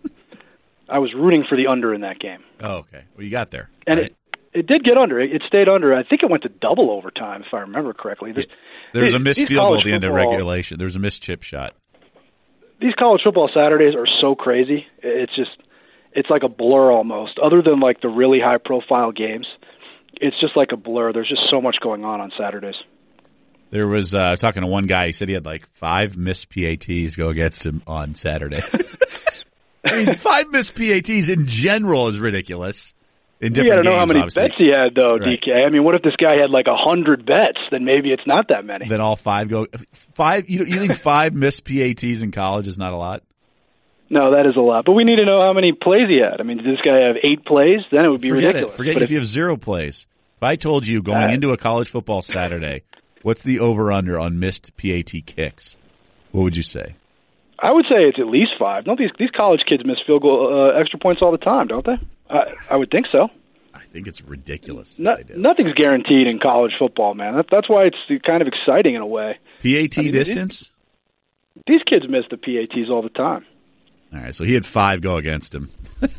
I was rooting for the under in that game. oh, okay. Well, you got there. And right? it, it did get under. It, it stayed under. I think it went to double overtime, if I remember correctly. This, There was these, a missed these field goal college at the end of football- regulation. There was a missed chip shot. These college football Saturdays are so crazy. It's just, it's like a blur almost. Other than like the really high-profile games, it's just like a blur. There's just so much going on on Saturdays. There was uh, talking to one guy. He said he had like five missed P A Ts go against him on Saturday. I mean, five missed P A Ts in general is ridiculous. In You different got to know how games, many obviously. bets he had, though, Right. D K. I mean, what if this guy had like a hundred bets? Then maybe it's not that many. Then all five go five. You, you think five missed P A Ts in college is not a lot? No, that is a lot. But we need to know how many plays he had. I mean, did this guy have eight plays? Then it would be Forget ridiculous. it. Forget But if you have zero plays. If I told you going Uh, into a college football Saturday, what's the over/under on missed P A T kicks? What would you say? I would say it's at least five. Don't these these college kids miss field goal uh, extra points all the time, don't they? I, I would think so. I think it's ridiculous. if No, they do. nothing's guaranteed in college football, man. That, that's why it's kind of exciting in a way. P A T I mean, distance? These kids miss the P A Ts all the time. All right, so he had five go against him.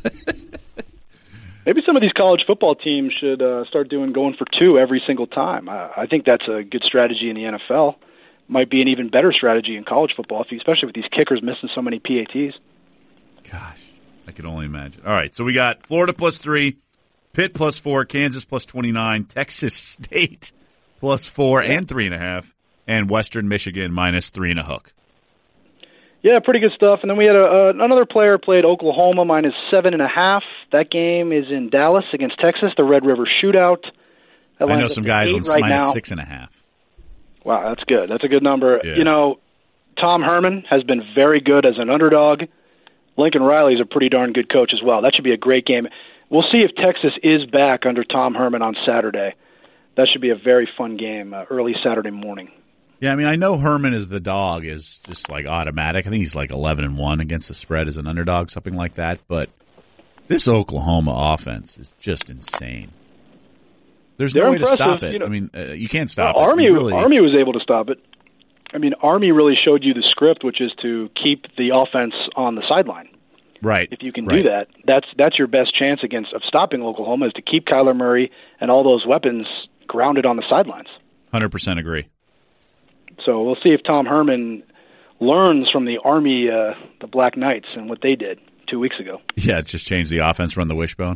Maybe some of these college football teams should uh, start doing going for two every single time. I, I think that's a good strategy in the N F L. Might be an even better strategy in college football, if you, especially with these kickers missing so many P A Ts. Gosh, I can only imagine. All right, so we got Florida plus three, Pitt plus four, Kansas plus twenty-nine, Texas State plus four and three and a half, and Western Michigan minus three and a hook. Yeah, pretty good stuff. And then we had a, uh, another player played Oklahoma minus seven and a half. That game is in Dallas against Texas, the Red River Shootout. That I know lines some up to guys eight on right minus now. six and a half. Wow, that's good. That's a good number. Yeah. You know, Tom Herman has been very good as an underdog. Lincoln Riley's a pretty darn good coach as well. That should be a great game. We'll see if Texas is back under Tom Herman on Saturday. That should be a very fun game, uh, early Saturday morning. Yeah, I mean, I know Herman is the dog is just like automatic. I think he's like eleven and one against the spread as an underdog, something like that. But this Oklahoma offense is just insane. There's They're no way to impressive, stop it. you know. I mean, uh, you can't stop Well, it. Army, You really, Army was able to stop it. I mean, Army really showed you the script, which is to keep the offense on the sideline. right? If you can right. do that, that's that's your best chance against of stopping Oklahoma is to keep Kyler Murray and all those weapons grounded on the sidelines. one hundred percent agree. So we'll see if Tom Herman learns from the Army, uh, the Black Knights, and what they did two weeks ago. Yeah, just change the offense, run the wishbone,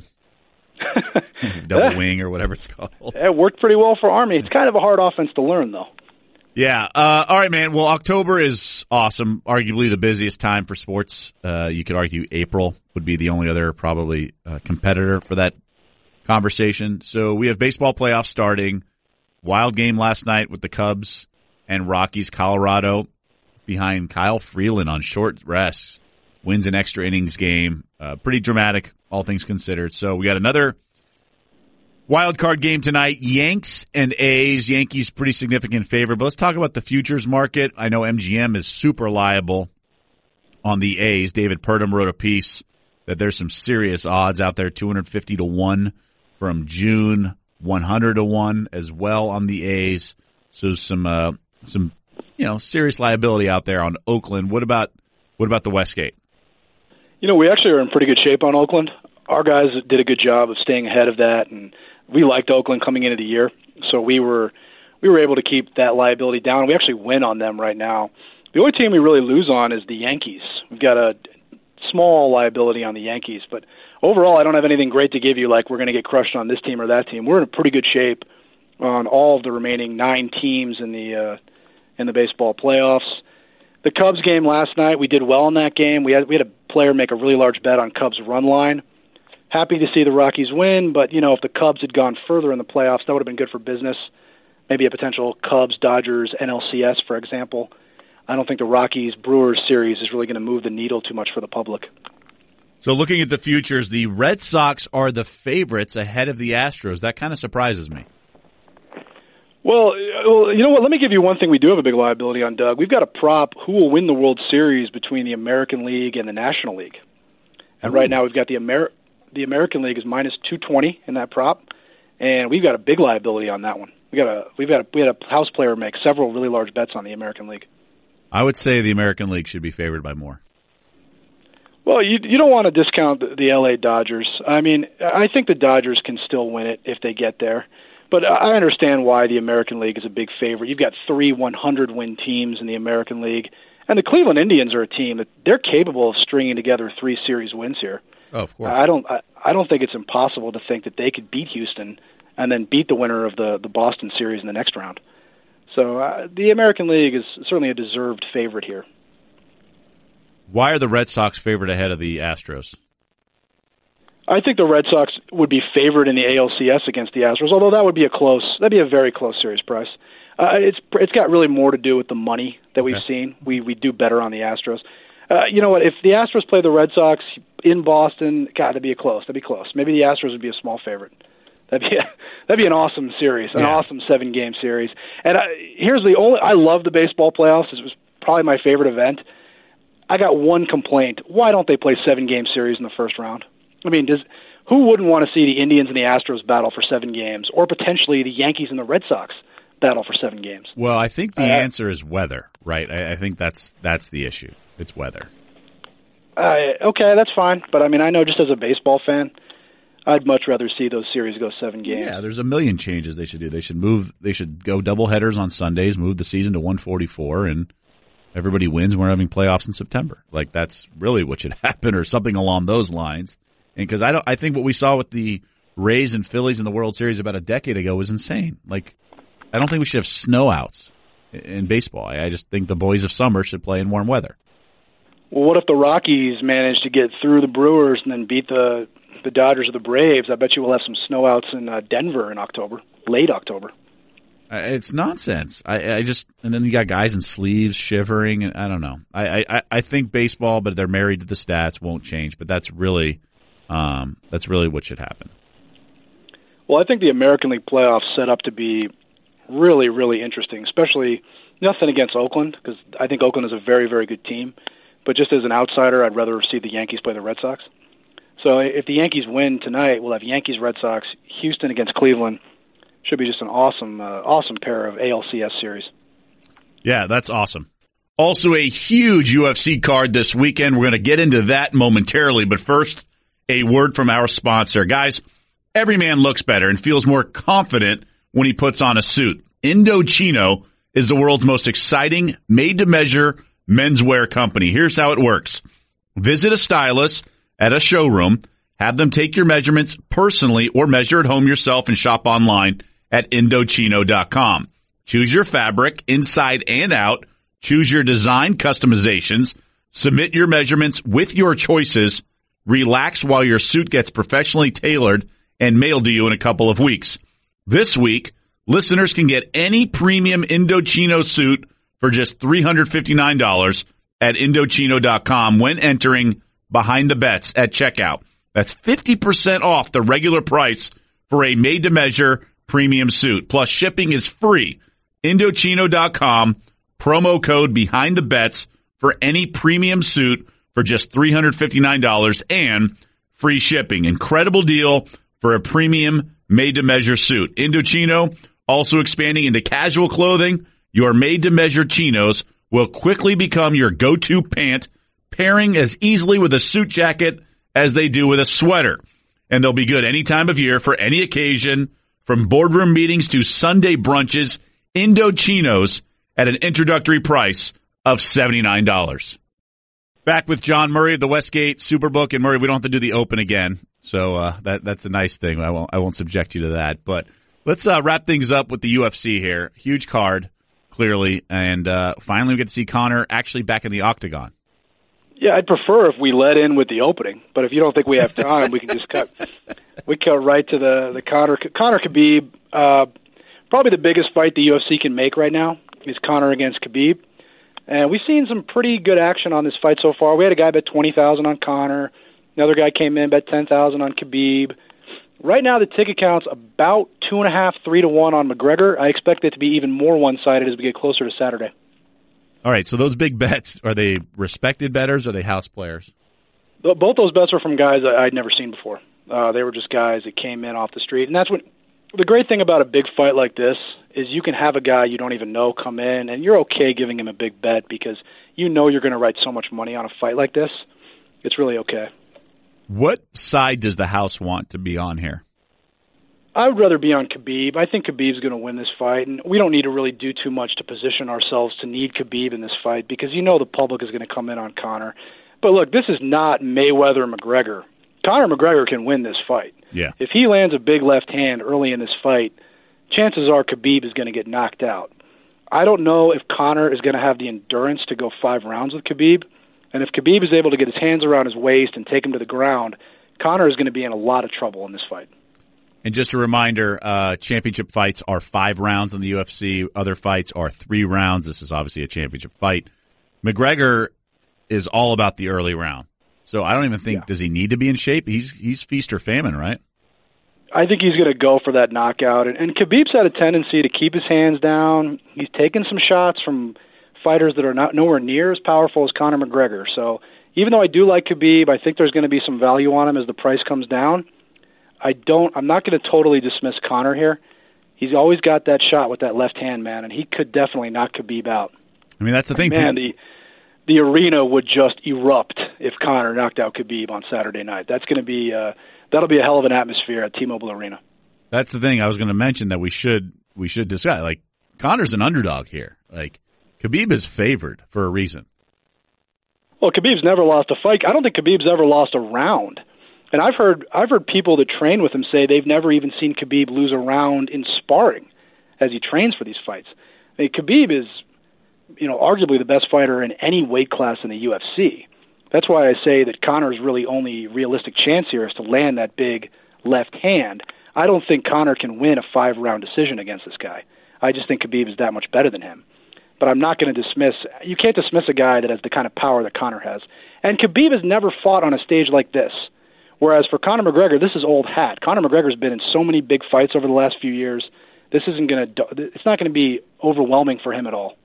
double Yeah. wing or whatever it's called. It worked pretty well for Army. It's kind of a hard offense to learn, though. Yeah. Uh, all right, man. Well, October is awesome. Arguably the busiest time for sports. Uh, you could argue April would be the only other probably uh, competitor for that conversation. So we have baseball playoffs starting. Wild game last night with the Cubs and Rockies. Colorado behind Kyle Freeland on short rest wins an extra innings game. Uh, pretty dramatic all things considered. So we got another wild card game tonight, Yanks and A's. Yankees pretty significant favorite, but let's talk about the futures market. I know M G M is super liable on the A's. David Purdom wrote a piece that there's some serious odds out there, two hundred fifty to one from June, one hundred to one as well on the A's. So some uh, some you know serious liability out there on Oakland. What about what about the Westgate? You know, we actually are in pretty good shape on Oakland. Our guys did a good job of staying ahead of that, and we liked Oakland coming into the year, so we were we were able to keep that liability down. We actually win on them right now. The only team we really lose on is the Yankees. We've got a small liability on the Yankees, but overall, I don't have anything great to give you, like we're going to get crushed on this team or that team. We're in pretty good shape on all of the remaining nine teams in the uh, in the baseball playoffs. The Cubs game last night, we did well in that game. We had we had a player make a really large bet on Cubs run line. Happy to see the Rockies win, but, you know, if the Cubs had gone further in the playoffs, that would have been good for business. Maybe a potential Cubs-Dodgers N L C S, for example. I don't think the Rockies-Brewers series is really going to move the needle too much for the public. So looking at the futures, the Red Sox are the favorites ahead of the Astros. That kind of surprises me. Well, you know what? Let me give you one thing we do have a big liability on, Doug. We've got a prop who will win the World Series between the American League and the National League. And Ooh. Right now we've got the Amer- the American League is minus two twenty in that prop, and we've got a big liability on that one. We got a we've got a, we had a house player make several really large bets on the American League. I would say the American League should be favored by more. Well, you you don't want to discount the, the L A Dodgers. I mean, I think the Dodgers can still win it if they get there. But I understand why the American League is a big favorite. You've got three one hundred win teams in the American League, and the Cleveland Indians are a team that they're capable of stringing together three series wins here. Oh, of course. I don't I, I don't think it's impossible to think that they could beat Houston and then beat the winner of the, the Boston series in the next round. So uh, the American League is certainly a deserved favorite here. Why are the Red Sox favored ahead of the Astros? I think the Red Sox would be favored in the A L C S against the Astros, although that would be a close, that'd be a very close series price. Uh, it's it's got really more to do with the money that we've okay. seen. We we do better on the Astros. Uh, you know what? If the Astros play the Red Sox in Boston, God, that'd be a close. That'd be close. Maybe the Astros would be a small favorite. That'd be a, that'd be an awesome series, an yeah. awesome seven game series. And I, here's the only I love the baseball playoffs. It was probably my favorite event. I got one complaint. Why don't they play seven game series in the first round? I mean, does who wouldn't want to see the Indians and the Astros battle for seven games, or potentially the Yankees and the Red Sox battle for seven games? Well, I think the uh, answer is weather, right? I, I think that's that's the issue. It's weather. Uh, okay, that's fine. But, I mean, I know just as a baseball fan, I'd much rather see those series go seven games. Yeah, there's a million changes they should do. They should move. They should go double headers on Sundays, move the season to one forty-four, and everybody wins. We're having playoffs in September. Like, that's really what should happen, or something along those lines. And because I don't, I think what we saw with the Rays and Phillies in the World Series about a decade ago was insane. Like, I don't think we should have snowouts in baseball. I just think the boys of summer should play in warm weather. Well, what if the Rockies manage to get through the Brewers and then beat the the Dodgers or the Braves? I bet you we'll have some snowouts in uh, Denver in October, late October. Uh, it's nonsense. I, I just and then you got guys in sleeves shivering, and I don't know. I, I I think baseball, but they're married to the stats, won't change. But that's really um, that's really what should happen. Well, I think the American League playoffs set up to be really, really interesting, especially nothing against Oakland, because I think Oakland is a very, very good team. But just as an outsider, I'd rather see the Yankees play the Red Sox. So if the Yankees win tonight, we'll have Yankees, Red Sox, Houston against Cleveland. Should be just an awesome, uh, awesome pair of A L C S series. Yeah, that's awesome. Also a huge U F C card this weekend. We're going to get into that momentarily. But first, a word from our sponsor. Guys, every man looks better and feels more confident when he puts on a suit. Indochino is the world's most exciting, made-to-measure menswear company. Here's how it works. Visit a stylist at a showroom, have them take your measurements personally or measure at home yourself and shop online at Indochino dot com. Choose your fabric inside and out. Choose your design customizations. Submit your measurements with your choices. Relax while your suit gets professionally tailored and mailed to you in a couple of weeks. This week, listeners can get any premium Indochino suit for just three hundred fifty-nine dollars at Indochino dot com when entering Behind the Bets at checkout. That's fifty percent off the regular price for a made-to-measure premium suit. Plus, shipping is free. Indochino dot com, promo code Behind the Bets for any premium suit for just three hundred fifty-nine dollars and free shipping. Incredible deal for a premium made-to-measure suit. Indochino also expanding into casual clothing. Your made-to-measure chinos will quickly become your go-to pant, pairing as easily with a suit jacket as they do with a sweater. And they'll be good any time of year for any occasion, from boardroom meetings to Sunday brunches. Indochinos at an introductory price of seventy-nine dollars. Back with John Murray of the Westgate Superbook. And Murray, we don't have to do the Open again, so uh, that that's a nice thing. I won't I won't subject you to that. But let's uh, wrap things up with the U F C here. Huge card, clearly, and uh, finally we get to see Conor actually back in the octagon. Yeah, I'd prefer if we let in with the opening, but if you don't think we have time, we can just cut. We cut right to the the Conor Conor Khabib. Uh, probably the biggest fight the U F C can make right now is Conor against Khabib, and we've seen some pretty good action on this fight so far. We had a guy bet twenty thousand on Conor, another guy came in bet ten thousand on Khabib. Right now, the ticket count's about two and a half, three to one on McGregor. I expect it to be even more one-sided as we get closer to Saturday. All right, so those big bets, are they respected bettors or are they house players? Both those bets were from guys I'd never seen before. Uh, they were just guys that came in off the street. And that's what the great thing about a big fight like this is you can have a guy you don't even know come in, and you're okay giving him a big bet because you know you're going to write so much money on a fight like this. It's really okay. What side does the house want to be on here? I would rather be on Khabib. I think Khabib's going to win this fight, and we don't need to really do too much to position ourselves to need Khabib in this fight because you know the public is going to come in on Conor. But look, this is not Mayweather-McGregor. Conor McGregor can win this fight. Yeah. If he lands a big left hand early in this fight, chances are Khabib is going to get knocked out. I don't know if Conor is going to have the endurance to go five rounds with Khabib, and if Khabib is able to get his hands around his waist and take him to the ground, Conor is going to be in a lot of trouble in this fight. And just a reminder, uh, championship fights are five rounds in the U F C. Other fights are three rounds. This is obviously a championship fight. McGregor is all about the early round. So I don't even think, yeah. does he need to be in shape? He's he's feast or famine, right? I think he's going to go for that knockout. And, and Khabib's had a tendency to keep his hands down. He's taken some shots from fighters that are not nowhere near as powerful as Conor McGregor. So even though I do like Khabib, I think there's going to be some value on him as the price comes down. I don't. I'm not going to totally dismiss Conor here. He's always got that shot with that left hand, man, and he could definitely knock Khabib out. I mean, that's the thing. Man, the the arena would just erupt if Conor knocked out Khabib on Saturday night. That's going to be uh, that'll be a hell of an atmosphere at T-Mobile Arena. That's the thing. I was going to mention that we should we should discuss. Like, Conor's an underdog here. Like, Khabib is favored for a reason. Well, Khabib's never lost a fight. I don't think Khabib's ever lost a round. And I've heard I've heard people that train with him say they've never even seen Khabib lose a round in sparring as he trains for these fights. I mean, Khabib is, you know, arguably the best fighter in any weight class in the U F C. That's why I say that Conor's really only realistic chance here is to land that big left hand. I don't think Conor can win a five-round decision against this guy. I just think Khabib is that much better than him. But I'm not going to dismiss – you can't dismiss a guy that has the kind of power that Conor has. And Khabib has never fought on a stage like this. Whereas for Conor McGregor, this is old hat. Conor McGregor's been in so many big fights over the last few years. This isn't going to. It's not going to be overwhelming for him at all.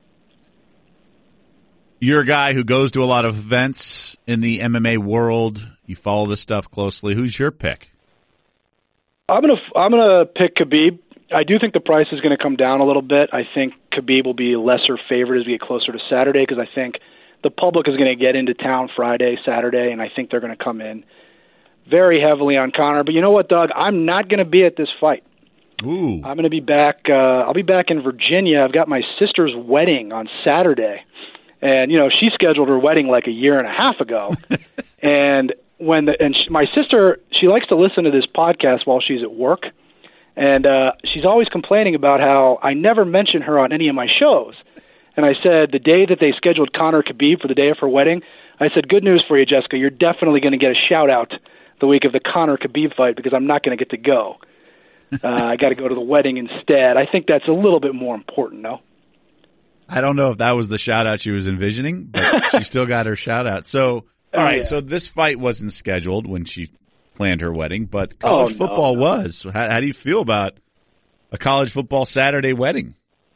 You're a guy who goes to a lot of events in the M M A world. You follow this stuff closely. Who's your pick? I'm gonna. I'm gonna pick Khabib. I do think the price is going to come down a little bit. I think Khabib will be lesser favored as we get closer to Saturday because I think the public is going to get into town Friday, Saturday, and I think they're going to come in very heavily on Conor. But you know what, Doug? I'm not going to be at this fight. Ooh. I'm going to be back. Uh, I'll be back in Virginia. I've got my sister's wedding on Saturday, and you know she scheduled her wedding like a year and a half ago. and when the, and she, my sister, she likes to listen to this podcast while she's at work, and uh, she's always complaining about how I never mention her on any of my shows. And I said the day that they scheduled Conor Khabib for the day of her wedding, I said, good news for you, Jessica. You're definitely going to get a shout out the week of the Conor Khabib fight because I'm not going to get to go. Uh, I got to go to the wedding instead. I think that's a little bit more important, no? I don't know if that was the shout-out she was envisioning, but she still got her shout-out. So, all right, yeah. So this fight wasn't scheduled when she planned her wedding, but college oh, no, football no. was. How, how do you feel about a college football Saturday wedding?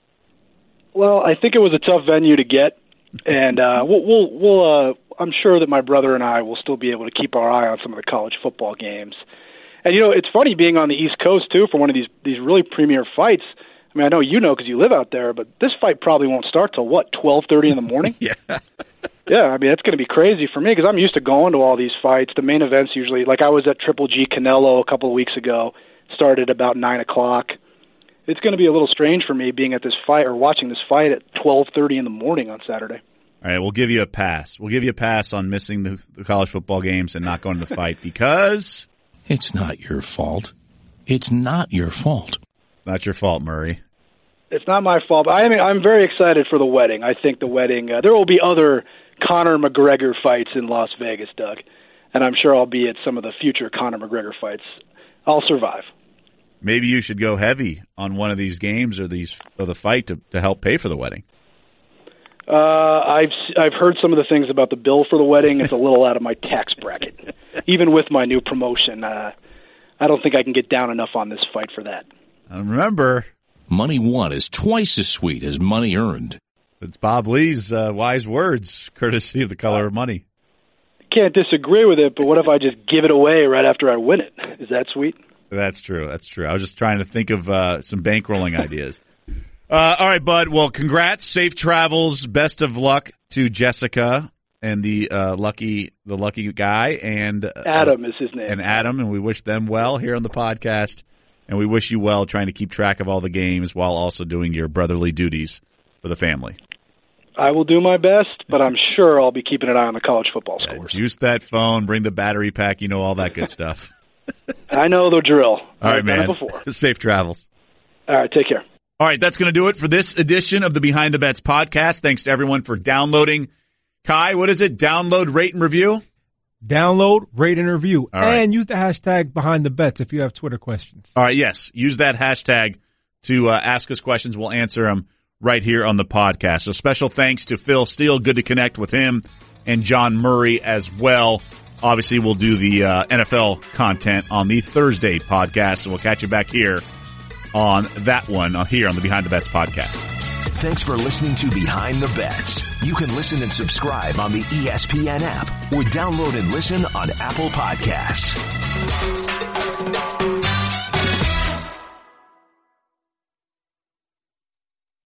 Well, I think it was a tough venue to get, and uh, we'll, we'll, we'll uh, I'm sure that my brother and I will still be able to keep our eye on some of the college football games. And, you know, it's funny being on the East Coast, too, for one of these, these really premier fights. I mean, I know you know because you live out there, but this fight probably won't start till, what, twelve thirty in the morning? Yeah. Yeah, I mean, it's going to be crazy for me because I'm used to going to all these fights. The main events usually, like I was at Triple G Canelo a couple of weeks ago, started about nine o'clock. It's going to be a little strange for me being at this fight or watching this fight at twelve thirty in the morning on Saturday. All right, we'll give you a pass. We'll give you a pass on missing the, the college football games and not going to the fight because it's not your fault. It's not your fault. It's not your fault, Murray. It's not my fault. But I mean, I'm very excited for the wedding. I think the wedding, uh, there will be other Conor McGregor fights in Las Vegas, Doug, and I'm sure I'll be at some of the future Conor McGregor fights. I'll survive. Maybe you should go heavy on one of these games or these or the fight to, to help pay for the wedding. Uh, I've I've heard some of the things about the bill for the wedding. It's a little out of my tax bracket. Even with my new promotion, uh, I don't think I can get down enough on this fight for that. And remember, money won is twice as sweet as money earned. It's Bob Lee's uh, wise words, courtesy of The Color of Money. Can't disagree with it, but what if I just give it away right after I win it? Is that sweet? That's true. That's true. I was just trying to think of uh, some bankrolling ideas. Uh, all right, bud. Well, congrats. Safe travels. Best of luck to Jessica and the uh, lucky the lucky guy. And uh, Adam is his name. And Adam, and we wish them well here on the podcast. And we wish you well trying to keep track of all the games while also doing your brotherly duties for the family. I will do my best, but I'm sure I'll be keeping an eye on the college football Yeah, scores. juice that phone, bring the battery pack, you know, all that good stuff. I know the drill. All right, I've man. done it before. Safe travels. All right, take care. All right, that's going to do it for this edition of the Behind the Bets podcast. Thanks to everyone for downloading. Kai, what is it? Download, rate, and review? Download, rate, and review. All right. And use the hashtag Behind the Bets if you have Twitter questions. All right, yes. Use that hashtag to uh, ask us questions. We'll answer them right here on the podcast. So special thanks to Phil Steele. Good to connect with him, and John Murray as well. Obviously, we'll do the uh, N F L content on the Thursday podcast, so we'll catch you back here on that one uh, here on the Behind the Bets podcast. Thanks for listening to Behind the Bets. You can listen and subscribe on the E S P N app or download and listen on Apple Podcasts.